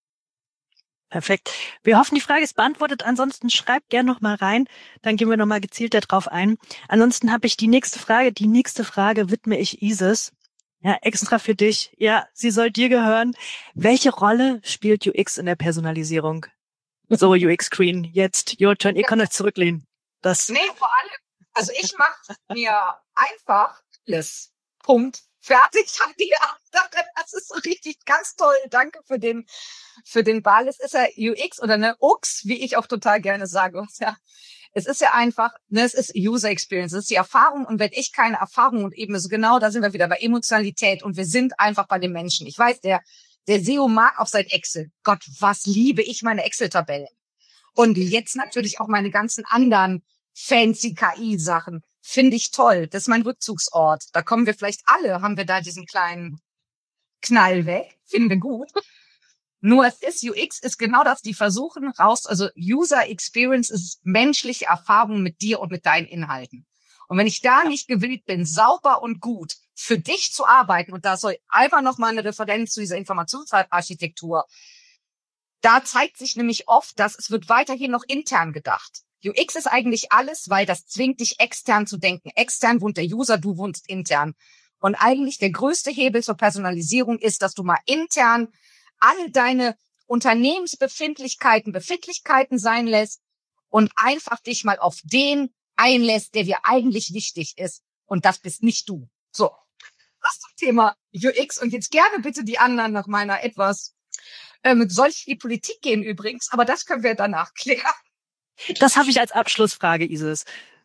Perfekt. Wir hoffen, die Frage ist beantwortet. Ansonsten schreibt gerne noch mal rein. Dann gehen wir noch mal gezielt darauf ein. Ansonsten habe ich die nächste Frage. Die nächste Frage widme ich Isis. Ja, extra für dich. Ja, sie soll dir gehören. Welche Rolle spielt UX in der Personalisierung? So, UX Queen, jetzt your turn. Ihr könnt euch zurücklehnen. Nee, vor allem, also ich mache mir einfach alles. Punkt. Fertig, hat die andere. Das ist so richtig ganz toll. Danke für den Ball. Es ist ja UX oder eine UX, wie ich auch total gerne sage. Ja, es ist ja einfach, ne, es ist User Experience, es ist die Erfahrung. Und wenn ich keine Erfahrung und eben so genau, da sind wir wieder bei Emotionalität und wir sind einfach bei den Menschen. Ich weiß, der SEO mag auch sein Excel. Gott, was liebe ich meine Excel-Tabellen. Und jetzt natürlich auch meine ganzen anderen fancy KI-Sachen. Finde ich toll. Das ist mein Rückzugsort. Da kommen wir vielleicht alle, haben wir da diesen kleinen Knall weg. Finden wir gut. Nur es ist UX, ist genau das, die versuchen raus, also User Experience ist menschliche Erfahrung mit dir und mit deinen Inhalten. Und wenn ich da nicht gewillt bin, sauber und gut für dich zu arbeiten, und da soll einfach nochmal eine Referenz zu dieser Informationsarchitektur, da zeigt sich nämlich oft, dass es wird weiterhin noch intern gedacht. UX ist eigentlich alles, weil das zwingt dich extern zu denken. Extern wohnt der User, du wohnst intern. Und eigentlich der größte Hebel zur Personalisierung ist, dass du mal intern all deine Unternehmensbefindlichkeiten sein lässt und einfach dich mal auf den einlässt, der dir eigentlich wichtig ist. Und das bist nicht du. So, das zum Thema UX. Und jetzt gerne bitte die anderen nach meiner etwas, soll ich in die Politik gehen übrigens, aber das können wir danach klären. Das habe ich als Abschlussfrage, Isis.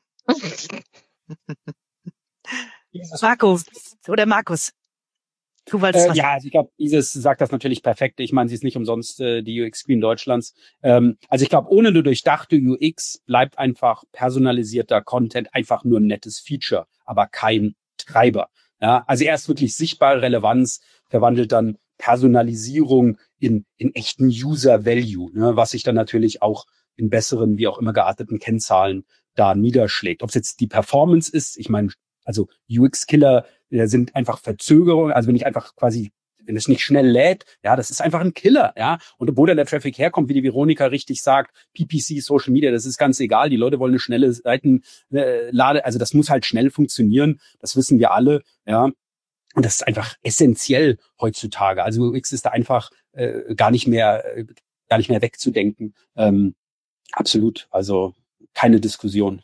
Markus. Du wolltest was. Ja, also ich glaube, Isis sagt das natürlich perfekt. Ich meine, sie ist nicht umsonst die UX Queen Deutschlands. Also ich glaube, ohne eine durchdachte UX bleibt einfach personalisierter Content einfach nur ein nettes Feature, aber kein Treiber. Ja, also erst wirklich sichtbare Relevanz verwandelt dann Personalisierung in echten User Value, ne, was sich dann natürlich auch in besseren, wie auch immer gearteten Kennzahlen da niederschlägt. Ob es jetzt die Performance ist, ich meine, also UX-Killer sind einfach Verzögerungen, also wenn ich einfach quasi, wenn es nicht schnell lädt, ja, das ist einfach ein Killer, ja. Und wo dann der Traffic herkommt, wie die Veronika richtig sagt, PPC, Social Media, das ist ganz egal. Die Leute wollen eine schnelle Seitenlade, also das muss halt schnell funktionieren, das wissen wir alle, ja. Und das ist einfach essentiell heutzutage. Also UX ist da einfach gar nicht mehr wegzudenken. Absolut. Also keine Diskussion.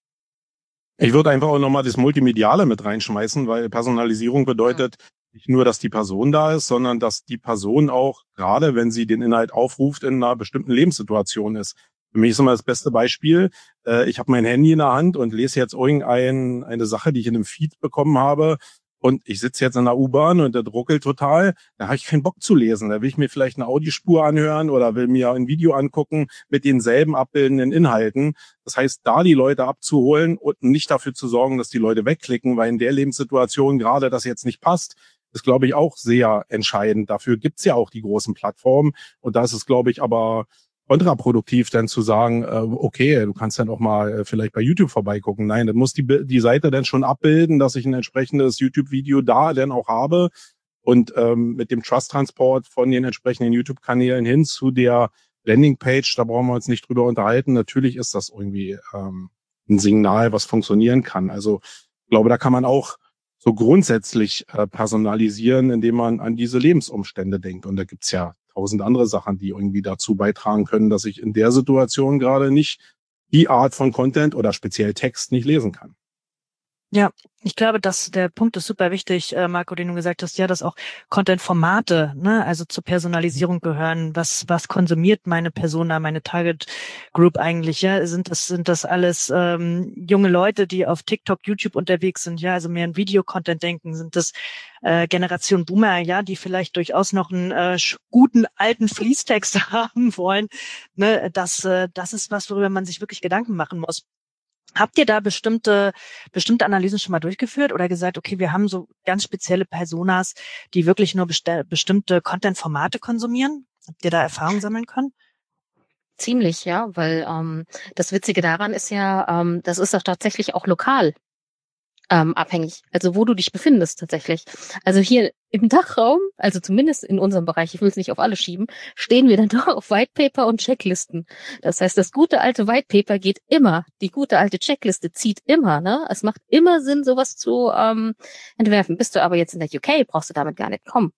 Ich würde einfach auch nochmal das Multimediale mit reinschmeißen, weil Personalisierung bedeutet nicht nur, dass die Person da ist, sondern dass die Person auch, gerade wenn sie den Inhalt aufruft, in einer bestimmten Lebenssituation ist. Für mich ist immer das beste Beispiel, ich habe mein Handy in der Hand und lese jetzt eine Sache, die ich in einem Feed bekommen habe, und ich sitze jetzt in der U-Bahn und der ruckelt total, da habe ich keinen Bock zu lesen. Da will ich mir vielleicht eine Audiospur anhören oder will mir ein Video angucken mit denselben abbildenden Inhalten. Das heißt, da die Leute abzuholen und nicht dafür zu sorgen, dass die Leute wegklicken, weil in der Lebenssituation gerade das jetzt nicht passt, ist, glaube ich, auch sehr entscheidend. Dafür gibt's ja auch die großen Plattformen. Und da ist es, glaube ich, aber kontraproduktiv, dann zu sagen, okay, du kannst dann auch mal vielleicht bei YouTube vorbeigucken. Nein, dann muss die Seite dann schon abbilden, dass ich ein entsprechendes YouTube-Video da dann auch habe. Und mit dem Trust-Transport von den entsprechenden YouTube-Kanälen hin zu der Landingpage, da brauchen wir uns nicht drüber unterhalten. Natürlich ist das irgendwie ein Signal, was funktionieren kann. Also ich glaube, da kann man auch so grundsätzlich personalisieren, indem man an diese Lebensumstände denkt. Und da gibt's ja 1000 andere Sachen, die irgendwie dazu beitragen können, dass ich in der Situation gerade nicht die Art von Content oder speziell Text nicht lesen kann. Ja, ich glaube, dass der Punkt ist super wichtig, Marco, den du gesagt hast, ja, dass auch Content-Formate, ne, also zur Personalisierung gehören. Was konsumiert meine Persona, meine Target Group eigentlich? Ja, sind das alles junge Leute, die auf TikTok, YouTube unterwegs sind? Ja, also mehr in Videocontent denken. Sind das Generation Boomer, ja, die vielleicht durchaus noch einen guten alten Fließtext haben wollen? Ne, das ist was, worüber man sich wirklich Gedanken machen muss. Habt ihr da bestimmte Analysen schon mal durchgeführt oder gesagt, okay, wir haben so ganz spezielle Personas, die wirklich nur bestimmte Content-Formate konsumieren? Habt ihr da Erfahrungen sammeln können? Ziemlich, ja, weil das Witzige daran ist ja, das ist doch tatsächlich auch lokal abhängig, also wo du dich befindest tatsächlich. Also hier im Dachraum, also zumindest in unserem Bereich, ich will es nicht auf alle schieben, stehen wir dann doch auf Whitepaper und Checklisten. Das heißt, das gute alte Whitepaper geht immer, die gute alte Checkliste zieht immer, ne? Es macht immer Sinn, sowas zu entwerfen. Bist du aber jetzt in der UK, brauchst du damit gar nicht kommen.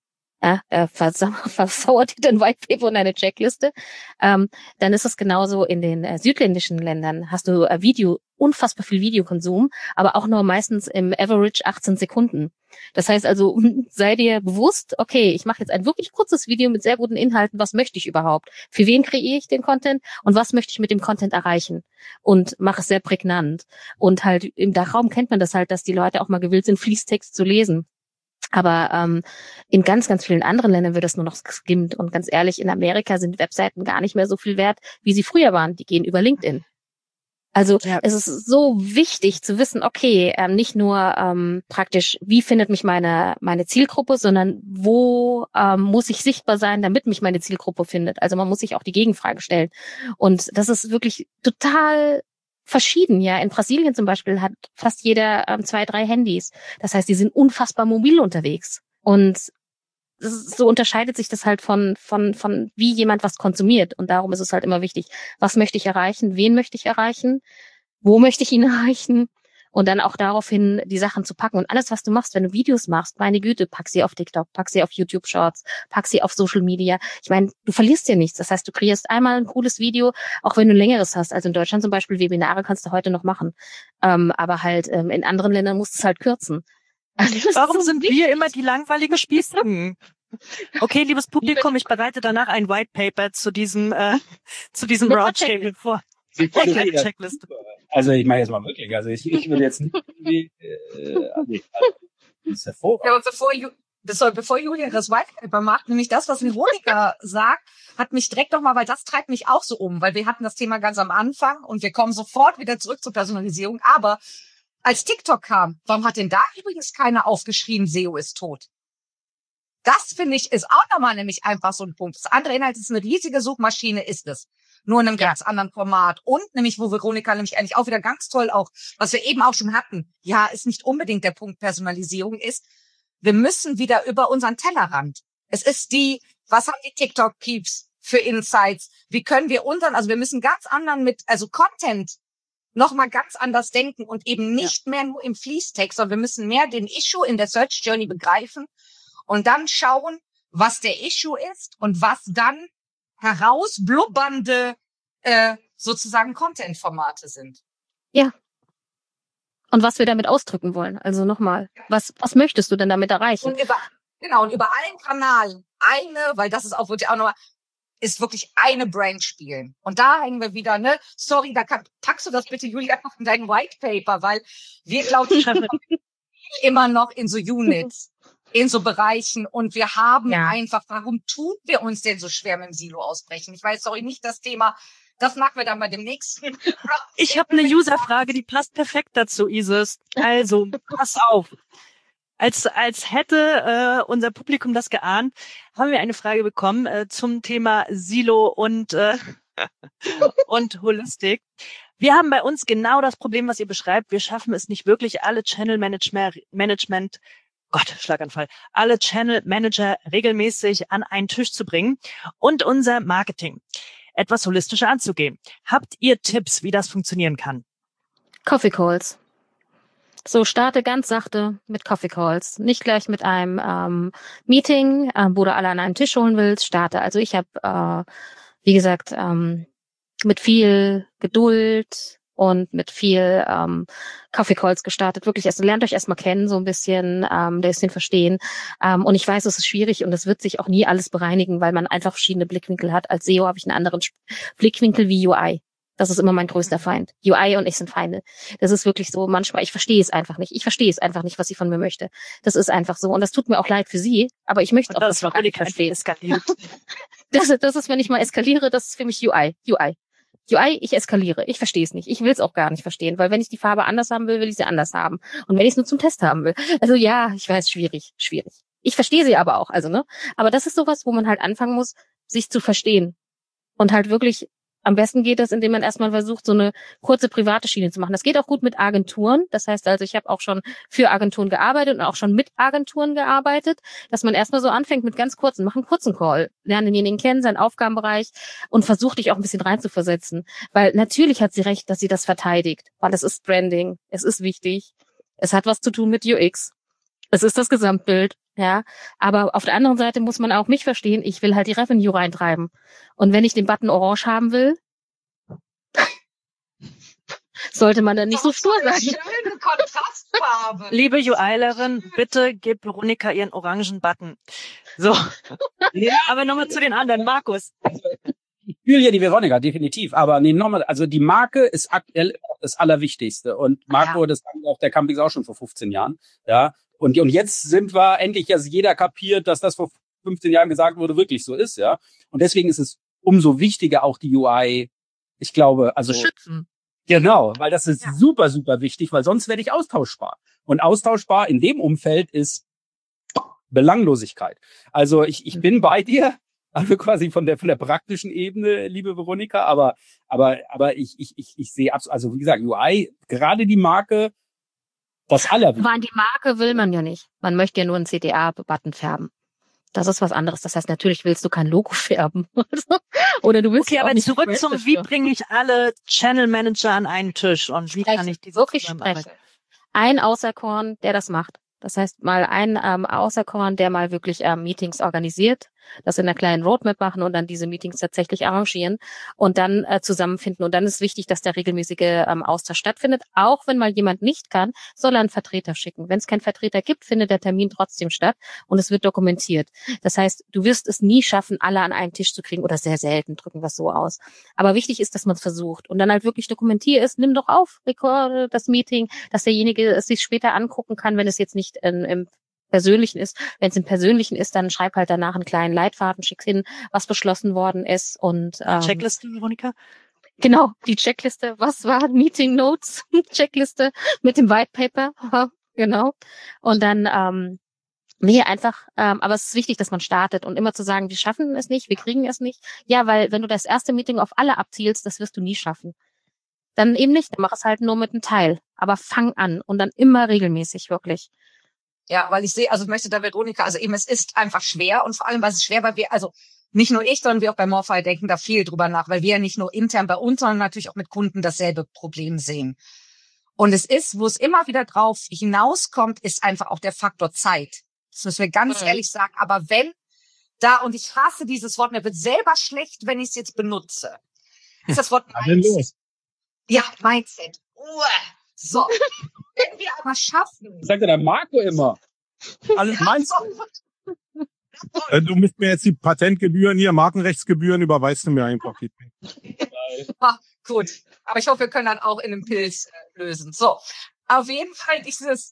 Versauert dir dein Whitepaper und eine Checkliste. Dann ist es genauso in den südländischen Ländern. Hast du unfassbar viel Videokonsum, aber auch nur meistens im Average 18 Sekunden. Das heißt also, sei dir bewusst, okay, ich mache jetzt ein wirklich kurzes Video mit sehr guten Inhalten. Was möchte ich überhaupt? Für wen kreiere ich den Content? Und was möchte ich mit dem Content erreichen? Und mache es sehr prägnant. Und halt im Dachraum kennt man das halt, dass die Leute auch mal gewillt sind, Fließtext zu lesen. Aber in ganz, ganz vielen anderen Ländern wird das nur noch geskimmt. Und ganz ehrlich, in Amerika sind Webseiten gar nicht mehr so viel wert, wie sie früher waren. Die gehen über LinkedIn. Also ja. Es ist so wichtig zu wissen, okay, nicht nur praktisch, wie findet mich meine Zielgruppe, sondern wo muss ich sichtbar sein, damit mich meine Zielgruppe findet. Also man muss sich auch die Gegenfrage stellen. Und das ist wirklich total verschieden, ja. In Brasilien zum Beispiel hat fast jeder 2, 3 Handys. Das heißt, die sind unfassbar mobil unterwegs. Und so unterscheidet sich das halt von wie jemand was konsumiert. Und darum ist es halt immer wichtig, was möchte ich erreichen, wen möchte ich erreichen, wo möchte ich ihn erreichen und dann auch daraufhin die Sachen zu packen. Und alles, was du machst, wenn du Videos machst, meine Güte, pack sie auf TikTok, pack sie auf YouTube Shorts, pack sie auf Social Media. Ich meine, du verlierst ja nichts. Das heißt, du kreierst einmal ein cooles Video, auch wenn du ein längeres hast. Also in Deutschland zum Beispiel Webinare kannst du heute noch machen. Aber halt in anderen Ländern musst du es halt kürzen. Warum sind wir immer die langweiligen Spießigen? Okay, liebes Publikum, ich bereite danach ein White Paper zu diesem Roundtable vor. Checkliste. Also ich mache jetzt mal wirklich. Also ich würde jetzt nicht irgendwie. Das ist hervorragend. Ja, bevor Julia das White Paper macht, nämlich das, was Veronika sagt, hat mich direkt nochmal, weil das treibt mich auch so um, weil wir hatten das Thema ganz am Anfang und wir kommen sofort wieder zurück zur Personalisierung. Aber als TikTok kam, warum hat denn da übrigens keiner aufgeschrieben, SEO ist tot? Das, finde ich, ist auch nochmal nämlich einfach so ein Punkt. Das andere Inhalt ist eine riesige Suchmaschine, ist es. Nur in einem ganz anderen Format. Und nämlich, wo Veronika nämlich eigentlich auch wieder ganz toll auch, was wir eben auch schon hatten, ja, ist nicht unbedingt der Punkt Personalisierung ist, wir müssen wieder über unseren Tellerrand. Es ist was haben die TikTok-Peeps für Insights? Wie können wir wir müssen ganz anderen Content nochmal ganz anders denken und eben nicht mehr nur im Fließtext, sondern wir müssen mehr den Issue in der Search Journey begreifen und dann schauen, was der Issue ist und was dann herausblubbernde sozusagen Content-Formate sind. Ja. Und was wir damit ausdrücken wollen. Also nochmal, was möchtest du denn damit erreichen? Und über allen Kanälen weil das ist auch wirklich auch nochmal, ist wirklich eine Brand spielen. Und da hängen wir wieder, ne? Sorry, packst du das bitte, Julia, noch in dein White Paper, weil wir glauben immer noch in so Units, in so Bereichen und wir haben einfach, warum tun wir uns denn so schwer mit dem Silo ausbrechen? Ich weiß, sorry, nicht das Thema, das machen wir dann bei dem nächsten. Ich habe eine User-Frage, die passt perfekt dazu, Isis. Also, pass auf. Als hätte unser Publikum das geahnt, haben wir eine Frage bekommen zum Thema Silo und Holistik. Wir haben bei uns genau das Problem, was ihr beschreibt. Wir schaffen es nicht wirklich, alle Channel Manager regelmäßig an einen Tisch zu bringen und unser Marketing etwas holistischer anzugehen. Habt ihr Tipps, wie das funktionieren kann? Coffee Calls. So, starte ganz sachte mit Coffee Calls. Nicht gleich mit einem Meeting, wo du alle an einen Tisch holen willst. Starte. Also ich habe, wie gesagt, mit viel Geduld und mit viel Coffee Calls gestartet. Wirklich, also lernt euch erstmal kennen, so ein bisschen verstehen. Und ich weiß, es ist schwierig und es wird sich auch nie alles bereinigen, weil man einfach verschiedene Blickwinkel hat. Als SEO habe ich einen anderen Blickwinkel wie UI. Das ist immer mein größter Feind. UI und ich sind Feinde. Das ist wirklich so, manchmal, ich verstehe es einfach nicht. Ich verstehe es einfach nicht, was sie von mir möchte. Das ist einfach so. Und das tut mir auch leid für sie, aber ich möchte auch, das dass man versteht. Das ist, wenn ich mal eskaliere, das ist für mich UI, ich eskaliere. Ich verstehe es nicht. Ich will es auch gar nicht verstehen, weil wenn ich die Farbe anders haben will, will ich sie anders haben. Und wenn ich es nur zum Test haben will. Also ja, ich weiß, schwierig. Ich verstehe sie aber auch, also, ne? Aber das ist sowas, wo man halt anfangen muss, sich zu verstehen. Und halt wirklich, am besten geht das, indem man erstmal versucht, so eine kurze private Schiene zu machen. Das geht auch gut mit Agenturen. Das heißt also, ich habe auch schon für Agenturen gearbeitet und auch schon mit Agenturen gearbeitet, dass man erstmal so anfängt mit ganz kurzen, mach einen kurzen Call, lerne denjenigen kennen, seinen Aufgabenbereich und versuch dich auch ein bisschen reinzuversetzen. Weil natürlich hat sie recht, dass sie das verteidigt, weil es ist Branding, es ist wichtig, es hat was zu tun mit UX, es ist das Gesamtbild. Ja, aber auf der anderen Seite muss man auch mich verstehen, ich will halt die Revenue reintreiben. Und wenn ich den Button orange haben will, sollte man dann nicht so stur sein. Schöne Kontrastfarbe. Liebe UIlerin, bitte gib Veronika ihren orangen Button. So. Ja. Aber nochmal zu den anderen. Markus. Ich fühle ja die Veronika, definitiv. Aber nee, nochmal, also die Marke ist aktuell das Allerwichtigste. Und Marco, das sagen auch der Campings auch schon vor 15 Jahren. Ja. Und jetzt sind wir endlich, dass jeder kapiert, dass das vor 15 Jahren gesagt wurde, wirklich so ist, ja. Und deswegen ist es umso wichtiger, auch die UI, ich glaube, also schützen. Genau, weil das ist super, super wichtig, weil sonst werde ich austauschbar. Und austauschbar in dem Umfeld ist Belanglosigkeit. Also ich bin bei dir, also quasi von der praktischen Ebene, liebe Veronika, aber ich sehe absolut, also wie gesagt, UI, gerade die Marke, das Allerwichtigste. Aber an die Marke will man ja nicht. Man möchte ja nur einen CTA-Button färben. Das ist was anderes. Das heißt, natürlich willst du kein Logo färben. Oder du willst aber zurück zum, wie bringe ich alle Channel Manager an einen Tisch und wie kann ich die wirklich sprechen? Ein Auserkoren, der das macht. Das heißt, mal ein Auserkoren, der mal wirklich Meetings organisiert, das in einer kleinen Roadmap machen und dann diese Meetings tatsächlich arrangieren und dann zusammenfinden. Und dann ist wichtig, dass der regelmäßige Austausch stattfindet. Auch wenn mal jemand nicht kann, soll er einen Vertreter schicken. Wenn es keinen Vertreter gibt, findet der Termin trotzdem statt und es wird dokumentiert. Das heißt, du wirst es nie schaffen, alle an einen Tisch zu kriegen oder sehr selten, drücken wir es so aus. Aber wichtig ist, dass man es versucht und dann halt wirklich dokumentiert ist. Nimm doch auf, recorde das Meeting, dass derjenige es sich später angucken kann, wenn es jetzt nicht im Persönlichen ist. Wenn es im Persönlichen ist, dann schreib halt danach einen kleinen Leitfaden, schick hin, was beschlossen worden ist und Checkliste, Veronika? Genau, die Checkliste. Was war Meeting Notes? Checkliste mit dem White Paper. Genau. Und dann aber es ist wichtig, dass man startet und immer zu sagen, wir schaffen es nicht, wir kriegen es nicht. Ja, weil wenn du das erste Meeting auf alle abzielst, das wirst du nie schaffen. Dann eben nicht, dann mach es halt nur mit einem Teil. Aber fang an und dann immer regelmäßig, wirklich. Ja, weil ich sehe, also ich möchte da Veronika, also eben es ist einfach schwer und vor allem, weil es schwer, weil nicht nur ich, sondern wir auch bei Morphi denken da viel drüber nach, weil wir ja nicht nur intern bei uns, sondern natürlich auch mit Kunden dasselbe Problem sehen. Und es ist, wo es immer wieder drauf hinauskommt, ist einfach auch der Faktor Zeit. Das müssen wir ganz ehrlich sagen. Aber wenn da, und ich hasse dieses Wort, mir wird selber schlecht, wenn ich es jetzt benutze, ist das Wort Mindset. Ja, Mindset. So, wenn wir aber schaffen. Das sagt ja der Marco immer. Alles Mindset. Du müsst mir jetzt die Patentgebühren hier, Markenrechtsgebühren, überweist du mir einfach. Ah, gut, aber ich hoffe, wir können dann auch in einem Pilz lösen. So, auf jeden Fall dieses,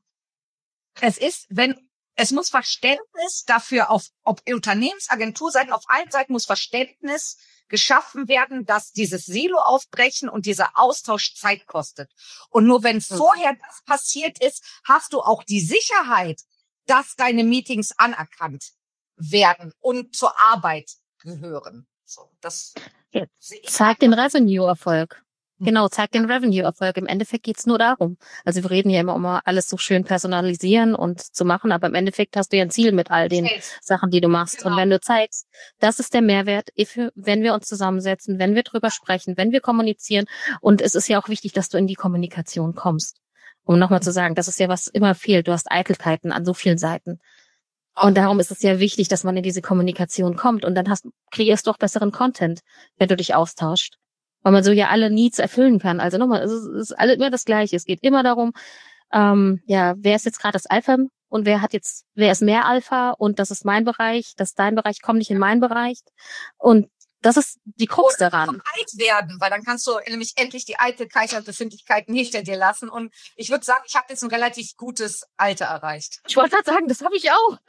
es muss Verständnis dafür auf Unternehmensagenturseiten, auf allen Seiten muss Verständnis geschaffen werden, dass dieses Silo aufbrechen und dieser Austausch Zeit kostet. Und nur wenn vorher das passiert ist, hast du auch die Sicherheit, dass deine Meetings anerkannt werden und zur Arbeit gehören. So, das zeigt den Revenue-Erfolg. Genau, zeigt den Revenue-Erfolg. Im Endeffekt geht's nur darum. Also wir reden ja immer alles so schön personalisieren und zu machen, aber im Endeffekt hast du ja ein Ziel mit all den Sachen, die du machst. Genau. Und wenn du zeigst, das ist der Mehrwert, wenn wir uns zusammensetzen, wenn wir drüber sprechen, wenn wir kommunizieren. Und es ist ja auch wichtig, dass du in die Kommunikation kommst. Um nochmal zu sagen, das ist ja was immer fehlt. Du hast Eitelkeiten an so vielen Seiten. Und darum ist es ja wichtig, dass man in diese Kommunikation kommt. Und dann kreierst du auch besseren Content, wenn du dich austauscht. Weil man so ja alle Needs erfüllen kann. Also nochmal, es ist alle immer das Gleiche. Es geht immer darum, wer ist jetzt gerade das Alpha und wer ist mehr Alpha und das ist mein Bereich, das ist dein Bereich, komm nicht in meinen Bereich. Und das ist die Krux daran. Alt werden, weil dann kannst du nämlich endlich die Eitelkeit und Befindlichkeiten hinter dir lassen. Und ich würde sagen, ich habe jetzt ein relativ gutes Alter erreicht. Ich wollte gerade sagen, das habe ich auch.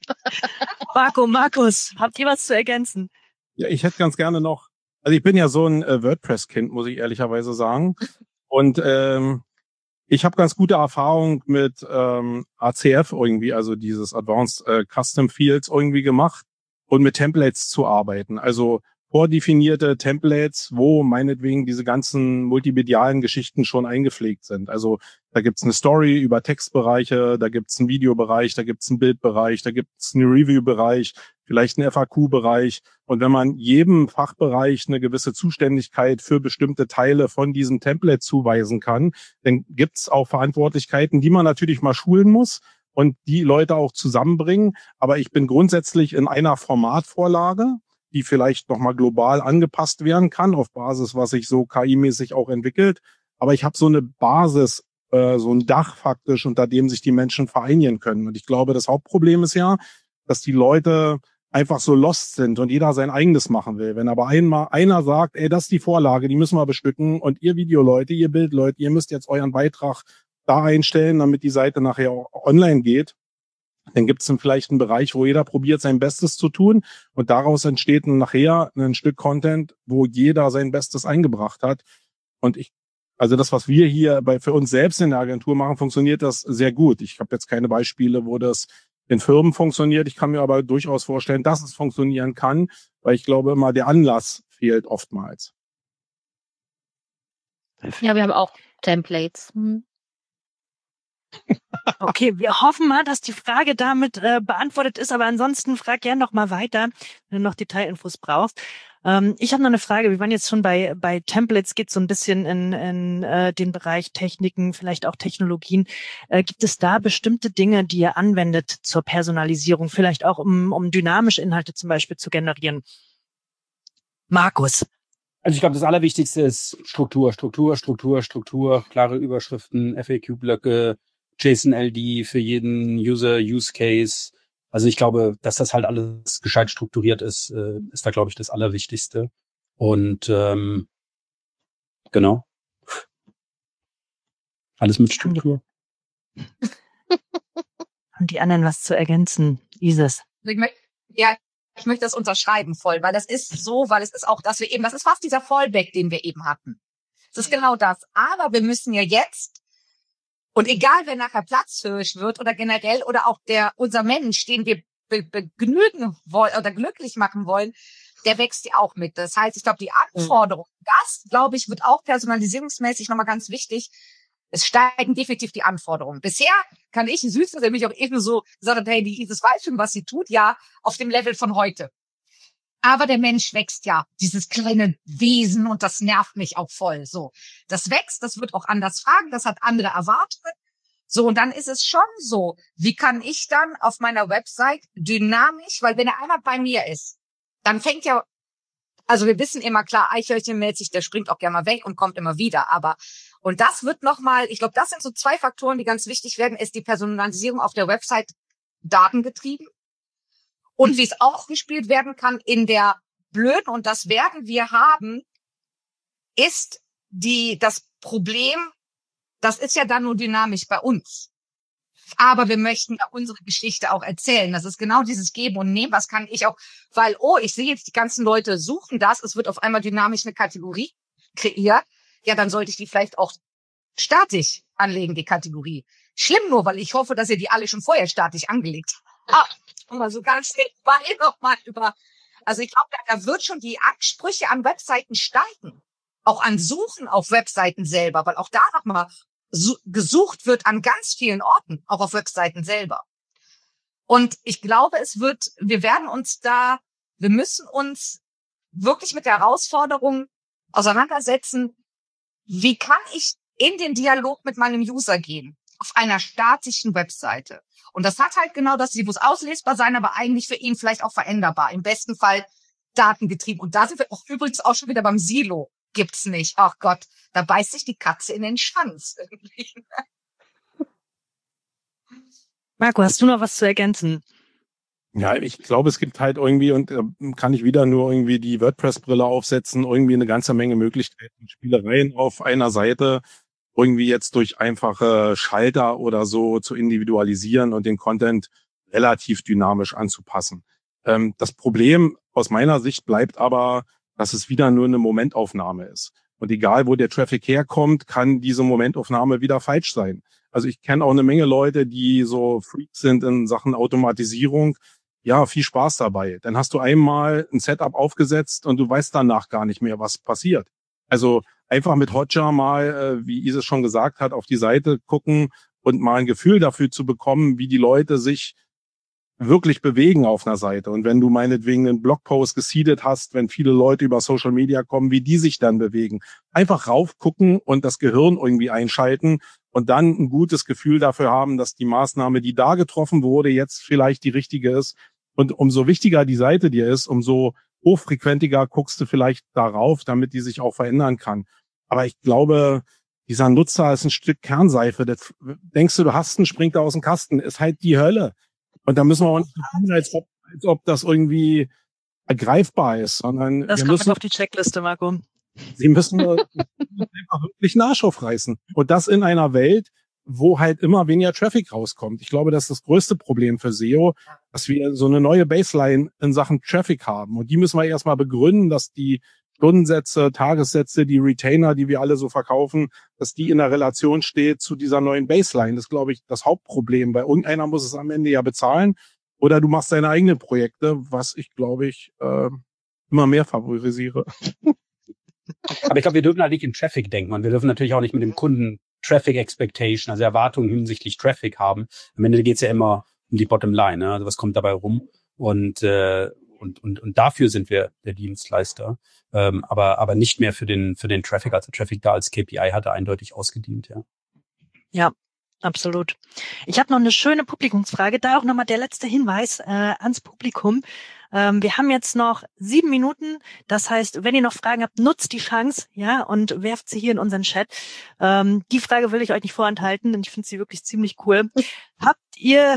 Markus, habt ihr was zu ergänzen? Ja, ich hätte ganz gerne noch, also ich bin ja so ein WordPress-Kind, muss ich ehrlicherweise sagen. Und ich habe ganz gute Erfahrung mit ACF irgendwie, also dieses Advanced Custom Fields irgendwie gemacht und mit Templates zu arbeiten. Also vordefinierte Templates, wo meinetwegen diese ganzen multimedialen Geschichten schon eingepflegt sind. Also da gibt's eine Story über Textbereiche, da gibt's einen Videobereich, da gibt's einen Bildbereich, da gibt's einen Review-Bereich, vielleicht einen FAQ-Bereich. Und wenn man jedem Fachbereich eine gewisse Zuständigkeit für bestimmte Teile von diesem Template zuweisen kann, dann gibt's auch Verantwortlichkeiten, die man natürlich mal schulen muss und die Leute auch zusammenbringen. Aber ich bin grundsätzlich in einer Formatvorlage, die vielleicht nochmal global angepasst werden kann, auf Basis, was sich so KI-mäßig auch entwickelt. Aber ich habe so eine Basis, so ein Dach faktisch, unter dem sich die Menschen vereinigen können. Und ich glaube, das Hauptproblem ist ja, dass die Leute einfach so lost sind und jeder sein eigenes machen will. Wenn aber einer sagt, ey, das ist die Vorlage, die müssen wir bestücken und ihr Videoleute, ihr Bildleute, ihr müsst jetzt euren Beitrag da einstellen, damit die Seite nachher auch online geht, dann gibt es dann vielleicht einen Bereich, wo jeder probiert, sein Bestes zu tun und daraus entsteht nachher ein Stück Content, wo jeder sein Bestes eingebracht hat. Und also das, was wir hier für uns selbst in der Agentur machen, funktioniert das sehr gut. Ich habe jetzt keine Beispiele, wo das in Firmen funktioniert. Ich kann mir aber durchaus vorstellen, dass es funktionieren kann, weil ich glaube immer, der Anlass fehlt oftmals. Ja, wir haben auch Templates. Okay, wir hoffen mal, dass die Frage damit beantwortet ist, aber ansonsten frag gerne noch mal weiter, wenn du noch Detailinfos brauchst. Ich habe noch eine Frage. Wir waren jetzt schon bei Templates, geht so ein bisschen in den Bereich Techniken, vielleicht auch Technologien. Gibt es da bestimmte Dinge, die ihr anwendet zur Personalisierung, vielleicht auch um dynamische Inhalte zum Beispiel zu generieren? Markus. Also ich glaube, das Allerwichtigste ist Struktur, klare Überschriften, FAQ-Blöcke, JSON-LD für jeden User, Use Case. Also ich glaube, dass das halt alles gescheit strukturiert ist, ist da, glaube ich, das Allerwichtigste. Und genau. Alles mit Struktur. Haben die anderen was zu ergänzen? Isis. Ich möchte das unterschreiben voll, weil das ist so, weil es ist auch, dass wir eben, das ist fast dieser Fallback, den wir eben hatten. Das ist genau das. Aber wir müssen ja jetzt, und egal wer nachher platzhirsch wird oder generell oder auch unser Mensch, den wir begnügen wollen oder glücklich machen wollen, der wächst ja auch mit. Das heißt, ich glaube, die Anforderung, das, glaube ich, wird auch personalisierungsmäßig nochmal ganz wichtig. Es steigen definitiv die Anforderungen. Bisher kann ich süß, dass er mich auch eben so gesagt hat, hey, die Isis weiß schon, was sie tut, ja, auf dem Level von heute. Aber der Mensch wächst ja, dieses kleine Wesen, und das nervt mich auch voll. So, das wächst, das wird auch anders fragen, das hat andere Erwartungen. So, und dann ist es schon so, wie kann ich dann auf meiner Website dynamisch, weil wenn er einmal bei mir ist, dann fängt ja, also wir wissen immer klar, Eichhörnchen meldet sich, der springt auch gerne mal weg und kommt immer wieder. Aber, und das wird nochmal, ich glaube, das sind so 2 Faktoren, die ganz wichtig werden, ist die Personalisierung auf der Website datengetrieben und wie es ausgespielt werden kann in der blöden, und das werden wir haben, ist das Problem, das ist ja dann nur dynamisch bei uns. Aber wir möchten ja unsere Geschichte auch erzählen. Das ist genau dieses Geben und Nehmen. Was kann ich auch, weil, ich sehe jetzt, die ganzen Leute suchen das. Es wird auf einmal dynamisch eine Kategorie kreiert. Ja, dann sollte ich die vielleicht auch statisch anlegen, die Kategorie. Schlimm nur, weil ich hoffe, dass ihr die alle schon vorher statisch angelegt habt. Aber so ganz nebenbei nochmal also ich glaube, da wird schon die Ansprüche an Webseiten steigen. Auch an Suchen auf Webseiten selber, weil auch da nochmal gesucht wird an ganz vielen Orten, auch auf Webseiten selber. Und ich glaube, wir müssen uns wirklich mit der Herausforderung auseinandersetzen, wie kann ich in den Dialog mit meinem User gehen, auf einer statischen Webseite. Und das hat halt genau das, sie muss auslesbar sein, aber eigentlich für ihn vielleicht auch veränderbar, im besten Fall datengetrieben. Und da sind wir auch übrigens auch schon wieder beim Silo. Gibt's nicht. Ach Gott, da beißt sich die Katze in den Schwanz irgendwie. Marco, hast du noch was zu ergänzen? Ja, ich glaube, es gibt halt irgendwie, und kann ich wieder nur irgendwie die WordPress-Brille aufsetzen, irgendwie eine ganze Menge Möglichkeiten, Spielereien auf einer Seite irgendwie jetzt durch einfache Schalter oder so zu individualisieren und den Content relativ dynamisch anzupassen. Das Problem aus meiner Sicht bleibt aber, dass es wieder nur eine Momentaufnahme ist. Und egal, wo der Traffic herkommt, kann diese Momentaufnahme wieder falsch sein. Also ich kenne auch eine Menge Leute, die so Freaks sind in Sachen Automatisierung. Ja, viel Spaß dabei. Dann hast du einmal ein Setup aufgesetzt und du weißt danach gar nicht mehr, was passiert. Also einfach mit Hotjar mal, wie Isis schon gesagt hat, auf die Seite gucken und mal ein Gefühl dafür zu bekommen, wie die Leute sich wirklich bewegen auf einer Seite. Und wenn du meinetwegen einen Blogpost geseedet hast, wenn viele Leute über Social Media kommen, wie die sich dann bewegen. Einfach raufgucken und das Gehirn irgendwie einschalten und dann ein gutes Gefühl dafür haben, dass die Maßnahme, die da getroffen wurde, jetzt vielleicht die richtige ist. Und umso wichtiger die Seite dir ist, umso hochfrequentiger guckst du vielleicht darauf, damit die sich auch verändern kann. Aber ich glaube, dieser Nutzer ist ein Stück Kernseife. Das, denkst du hast einen, springt da aus dem Kasten, ist halt die Hölle. Und da müssen wir auch nicht tun, als ob das irgendwie ergreifbar ist, sondern das kommt auf die Checkliste, Marco. Sie müssen einfach wirklich einen Arsch aufreißen. Und das in einer Welt, wo halt immer weniger Traffic rauskommt. Ich glaube, das ist das größte Problem für SEO, dass wir so eine neue Baseline in Sachen Traffic haben. Und die müssen wir erstmal begründen, dass die Stundensätze, Tagessätze, die Retainer, die wir alle so verkaufen, dass die in der Relation steht zu dieser neuen Baseline. Das ist, glaube ich, das Hauptproblem. Bei irgendeiner muss es am Ende ja bezahlen. Oder du machst deine eigenen Projekte, was ich, glaube ich, immer mehr favorisiere. Aber ich glaube, wir dürfen halt nicht in Traffic denken und wir dürfen natürlich auch nicht mit dem Kunden Traffic Expectation, also Erwartungen hinsichtlich Traffic haben. Am Ende geht's ja immer um die Bottomline, ne? Also was kommt dabei rum? Und dafür sind wir der Dienstleister, aber nicht mehr für den Traffic. Also Traffic da als KPI hatte eindeutig ausgedient, ja. Ja, absolut. Ich habe noch eine schöne Publikumsfrage, da auch nochmal der letzte Hinweis ans Publikum. Wir haben jetzt noch 7 Minuten. Das heißt, wenn ihr noch Fragen habt, nutzt die Chance, ja, und werft sie hier in unseren Chat. Die Frage will ich euch nicht vorenthalten, denn ich finde sie wirklich ziemlich cool. Habt ihr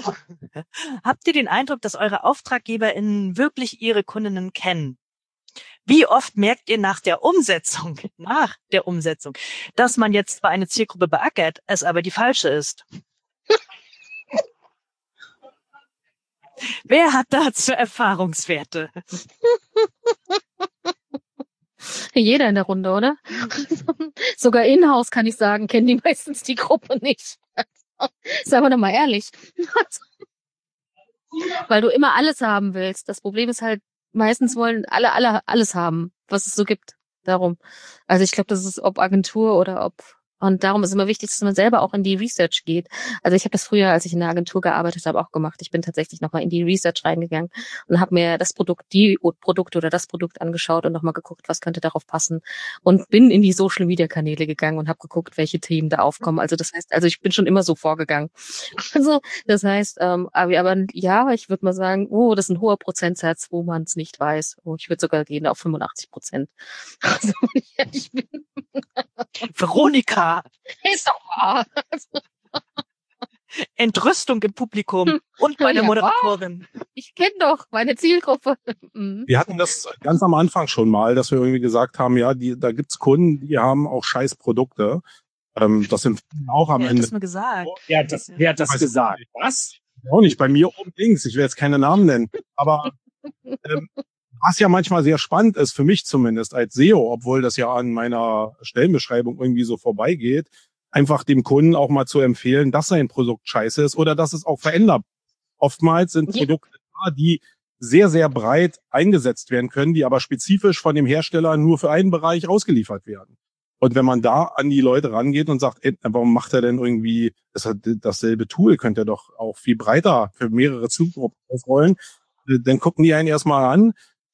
den Eindruck, dass eure AuftraggeberInnen wirklich ihre Kundinnen kennen? Wie oft merkt ihr nach der Umsetzung, dass man jetzt zwar eine Zielgruppe beackert, es aber die falsche ist? Wer hat dazu Erfahrungswerte? Jeder in der Runde, oder? Sogar in-house kann ich sagen, kennen die meistens die Gruppe nicht. Sagen wir doch mal ehrlich. Weil du immer alles haben willst. Das Problem ist halt, meistens wollen alle alles haben, was es so gibt. Darum. Also ich glaube, das ist ob Agentur oder ob Und darum ist immer wichtig, dass man selber auch in die Research geht. Also ich habe das früher, als ich in der Agentur gearbeitet habe, auch gemacht. Ich bin tatsächlich nochmal in die Research reingegangen und habe mir das Produkt, die Produkte oder das Produkt angeschaut und nochmal geguckt, was könnte darauf passen. Und bin in die Social-Media-Kanäle gegangen und habe geguckt, welche Themen da aufkommen. Also das heißt, ich bin schon immer so vorgegangen. Also das heißt, aber ja, ich würde mal sagen, das ist ein hoher Prozentsatz, wo man es nicht weiß. Ich würde sogar gehen auf 85%. Also, ja, ich bin Veronika, ist doch wahr. Entrüstung im Publikum und bei der Ja, Moderatorin. Ich kenne doch meine Zielgruppe. Mhm. Wir hatten das ganz am Anfang schon mal, dass wir irgendwie gesagt haben, ja, da gibt's Kunden, die haben auch scheiß Produkte. Das sind auch am Wer hat Ende. das mir gesagt? Wer hat das Weiß gesagt? ich Was? Auch nicht, bei mir oben links. Ich will jetzt keine Namen nennen. Aber was ja manchmal sehr spannend ist, für mich zumindest als SEO, obwohl das ja an meiner Stellenbeschreibung irgendwie so vorbeigeht, einfach dem Kunden auch mal zu empfehlen, dass sein Produkt scheiße ist oder dass es auch verändert. Oftmals sind Produkte da, die sehr, sehr breit eingesetzt werden können, die aber spezifisch von dem Hersteller nur für einen Bereich ausgeliefert werden. Und wenn man da an die Leute rangeht und sagt, warum macht er denn irgendwie dasselbe Tool, könnte er doch auch viel breiter für mehrere Zielgruppen ausrollen, dann gucken die einen erstmal an.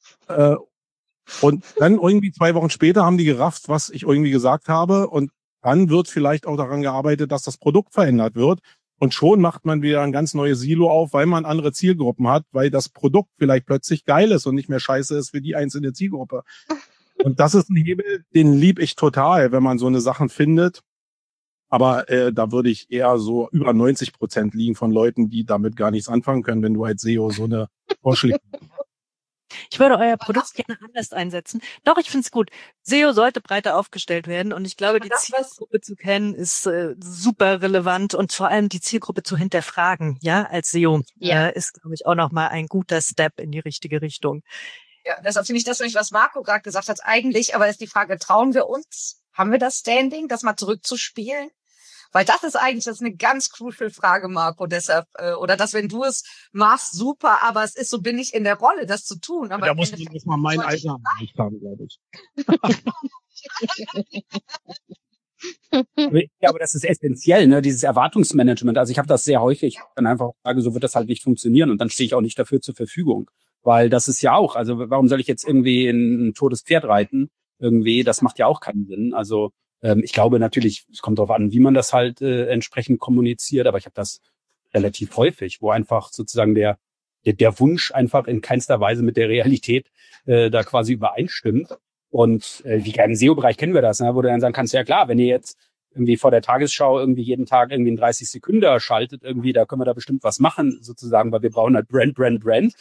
Und dann irgendwie 2 Wochen später haben die gerafft, was ich irgendwie gesagt habe. Und dann wird vielleicht auch daran gearbeitet, dass das Produkt verändert wird. Und schon macht man wieder ein ganz neues Silo auf, weil man andere Zielgruppen hat, weil das Produkt vielleicht plötzlich geil ist und nicht mehr scheiße ist für die einzelne Zielgruppe. Und das ist ein Hebel, den lieb ich total, wenn man so eine Sachen findet. Aber da würde ich eher so über 90% liegen von Leuten, die damit gar nichts anfangen können, wenn du als SEO so eine Vorschläge. Ich würde euer Produkt gerne anders einsetzen. Doch, ich finde es gut. SEO sollte breiter aufgestellt werden und ich glaube, die Zielgruppe zu kennen ist super relevant und vor allem die Zielgruppe zu hinterfragen, ja, als SEO ist, glaube ich, auch nochmal ein guter Step in die richtige Richtung. Ja, deshalb finde ich das nicht, was Marco gerade gesagt hat, eigentlich, aber ist die Frage, trauen wir uns? Haben wir das Standing, das mal zurückzuspielen? Weil das ist eine ganz crucial Frage, Marco, deshalb, oder dass, wenn du es machst, super, aber es ist so, bin ich in der Rolle, das zu tun. Aber da muss man erstmal mein Alter nicht haben, glaube ich. Ja, aber das ist essentiell, ne? Dieses Erwartungsmanagement. Also ich habe das sehr häufig, dann einfach sage, so wird das halt nicht funktionieren und dann stehe ich auch nicht dafür zur Verfügung. Weil das ist ja auch, also warum soll ich jetzt irgendwie ein totes Pferd reiten? Irgendwie, das macht ja auch keinen Sinn. Also ich glaube natürlich, es kommt darauf an, wie man das halt entsprechend kommuniziert, aber ich habe das relativ häufig, wo einfach sozusagen der Wunsch einfach in keinster Weise mit der Realität da quasi übereinstimmt. Und wie im SEO-Bereich kennen wir das, ne? Wo du dann sagen kannst, ja klar, wenn ihr jetzt irgendwie vor der Tagesschau irgendwie jeden Tag irgendwie in 30 Sekunden schaltet, irgendwie, da können wir da bestimmt was machen, sozusagen, weil wir brauchen halt Brand.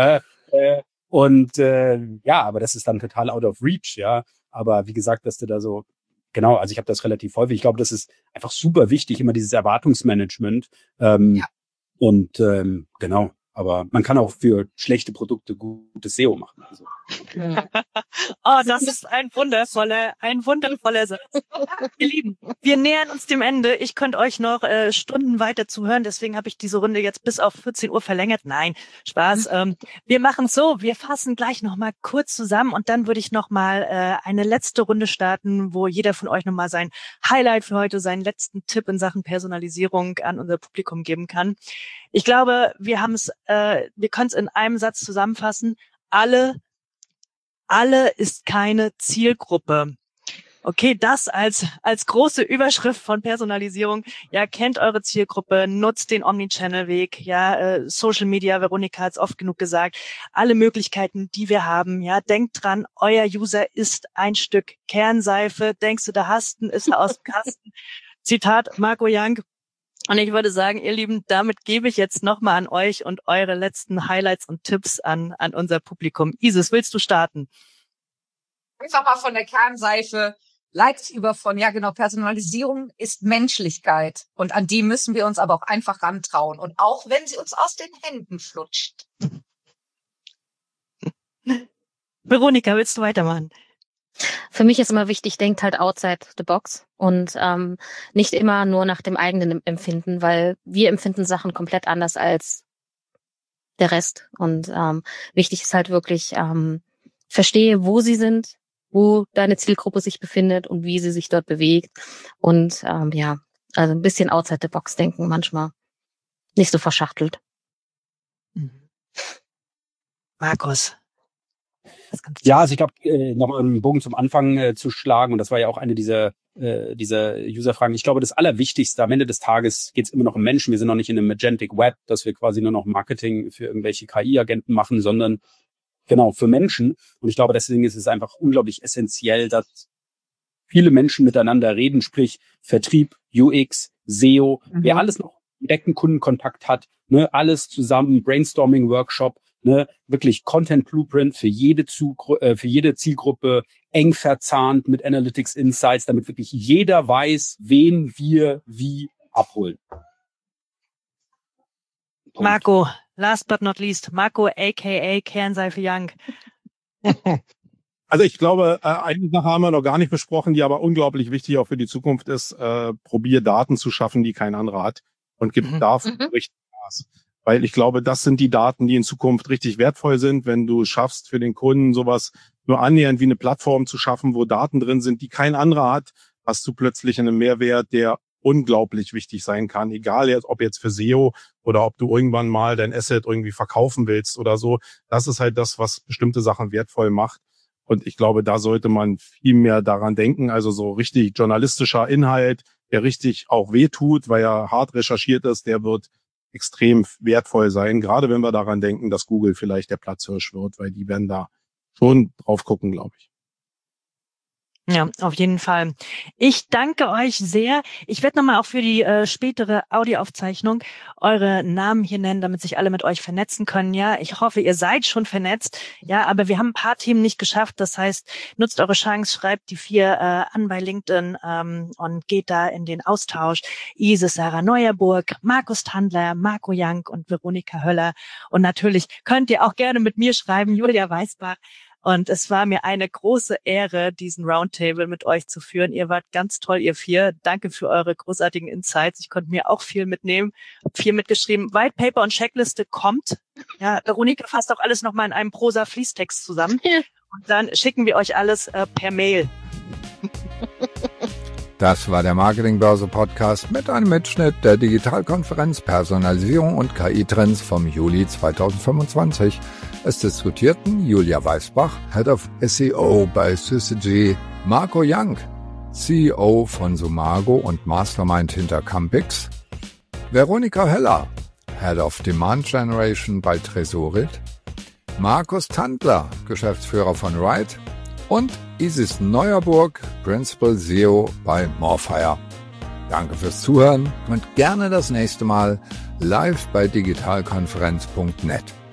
Ja, aber das ist dann total out of reach, ja. Aber wie gesagt, dass du da so, genau, also ich habe das relativ häufig. Ich glaube, das ist einfach super wichtig, immer dieses Erwartungsmanagement. Und genau, aber man kann auch für schlechte Produkte gutes SEO machen. Also. Oh, das ist ein wundervoller Satz. Ihr Lieben, wir nähern uns dem Ende. Ich könnte euch noch Stunden weiter zuhören, deswegen habe ich diese Runde jetzt bis auf 14 Uhr verlängert. Nein, Spaß. Wir machen so, wir fassen gleich noch mal kurz zusammen und dann würde ich noch mal eine letzte Runde starten, wo jeder von euch noch mal sein Highlight für heute, seinen letzten Tipp in Sachen Personalisierung an unser Publikum geben kann. Ich glaube, wir können es in einem Satz zusammenfassen. Alle ist keine Zielgruppe. Okay, das als große Überschrift von Personalisierung. Ja, kennt eure Zielgruppe, nutzt den Omnichannel-Weg. Ja, Social Media, Veronika hat es oft genug gesagt. Alle Möglichkeiten, die wir haben. Ja, denkt dran, euer User ist ein Stück Kernseife. Denkst du, da hast du, ist er aus dem Kasten? Zitat Marco Young. Und ich würde sagen, ihr Lieben, damit gebe ich jetzt nochmal an euch und eure letzten Highlights und Tipps an unser Publikum. Isis, willst du starten? Einfach mal von der Kernseife leitet über von, ja genau, Personalisierung ist Menschlichkeit. Und an die müssen wir uns aber auch einfach rantrauen. Und auch wenn sie uns aus den Händen flutscht. Veronika, willst du weitermachen? Für mich ist immer wichtig, denkt halt outside the box und nicht immer nur nach dem eigenen Empfinden, weil wir empfinden Sachen komplett anders als der Rest. Und wichtig ist halt wirklich, verstehe, wo sie sind, wo deine Zielgruppe sich befindet und wie sie sich dort bewegt. Und ja, also ein bisschen outside the box denken manchmal. Nicht so verschachtelt. Markus. Ja, also ich glaube, nochmal einen Bogen zum Anfang zu schlagen, und das war ja auch eine dieser User-Fragen. Ich glaube, das Allerwichtigste am Ende des Tages geht es immer noch um Menschen. Wir sind noch nicht in einem Magentic Web, dass wir quasi nur noch Marketing für irgendwelche KI-Agenten machen, sondern genau für Menschen. Und ich glaube, deswegen ist es einfach unglaublich essentiell, dass viele Menschen miteinander reden, sprich Vertrieb, UX, SEO, wer alles noch direkten Kundenkontakt hat, ne, alles zusammen, Brainstorming-Workshop, ne, wirklich Content Blueprint für jede Zielgruppe, eng verzahnt mit Analytics Insights, damit wirklich jeder weiß, wen wir wie abholen. Punkt. Marco, last but not least, Marco aka Kernseife Young. Also ich glaube, eine Sache haben wir noch gar nicht besprochen, die aber unglaublich wichtig auch für die Zukunft ist, probier Daten zu schaffen, die kein anderer hat, und gib dafür richtig Gas. Weil ich glaube, das sind die Daten, die in Zukunft richtig wertvoll sind, wenn du schaffst, für den Kunden sowas nur annähernd wie eine Plattform zu schaffen, wo Daten drin sind, die kein anderer hat, hast du plötzlich einen Mehrwert, der unglaublich wichtig sein kann, egal jetzt, ob jetzt für SEO oder ob du irgendwann mal dein Asset irgendwie verkaufen willst oder so. Das ist halt das, was bestimmte Sachen wertvoll macht. Und ich glaube, da sollte man viel mehr daran denken, also so richtig journalistischer Inhalt, der richtig auch wehtut, weil er hart recherchiert ist, der wird extrem wertvoll sein, gerade wenn wir daran denken, dass Google vielleicht der Platzhirsch wird, weil die werden da schon drauf gucken, glaube ich. Ja, auf jeden Fall. Ich danke euch sehr. Ich werde nochmal auch für die spätere Audioaufzeichnung eure Namen hier nennen, damit sich alle mit euch vernetzen können. Ja, ich hoffe, ihr seid schon vernetzt. Ja, aber wir haben ein paar Themen nicht geschafft. Das heißt, nutzt eure Chance, schreibt die 4 an bei LinkedIn und geht da in den Austausch. Isis Sarah Neuerburg, Markus Tandler, Marco Young und Veronika Höller. Und natürlich könnt ihr auch gerne mit mir schreiben, Julia Weißbach. Und es war mir eine große Ehre, diesen Roundtable mit euch zu führen. Ihr wart ganz toll, ihr 4. Danke für eure großartigen Insights. Ich konnte mir auch viel mitnehmen, habe viel mitgeschrieben. White Paper und Checkliste kommt. Ja, Veronika fasst auch alles nochmal in einem Prosa-Fließtext zusammen. Ja. Und dann schicken wir euch alles per Mail. Das war der Marketingbörse-Podcast mit einem Mitschnitt der Digitalkonferenz Personalisierung und KI-Trends vom Juli 2025. Es diskutierten Julia Weißbach, Head of SEO bei Syzygy, Marco Young, CEO von Sumago und Mastermind hinter Campix, Veronika Höller, Head of Demand Generation bei Tresorit, Markus Tandler, Geschäftsführer von Ride, und Isis Neuerburg, Principal SEO bei Morfire. Danke fürs Zuhören und gerne das nächste Mal live bei digitalkonferenz.net.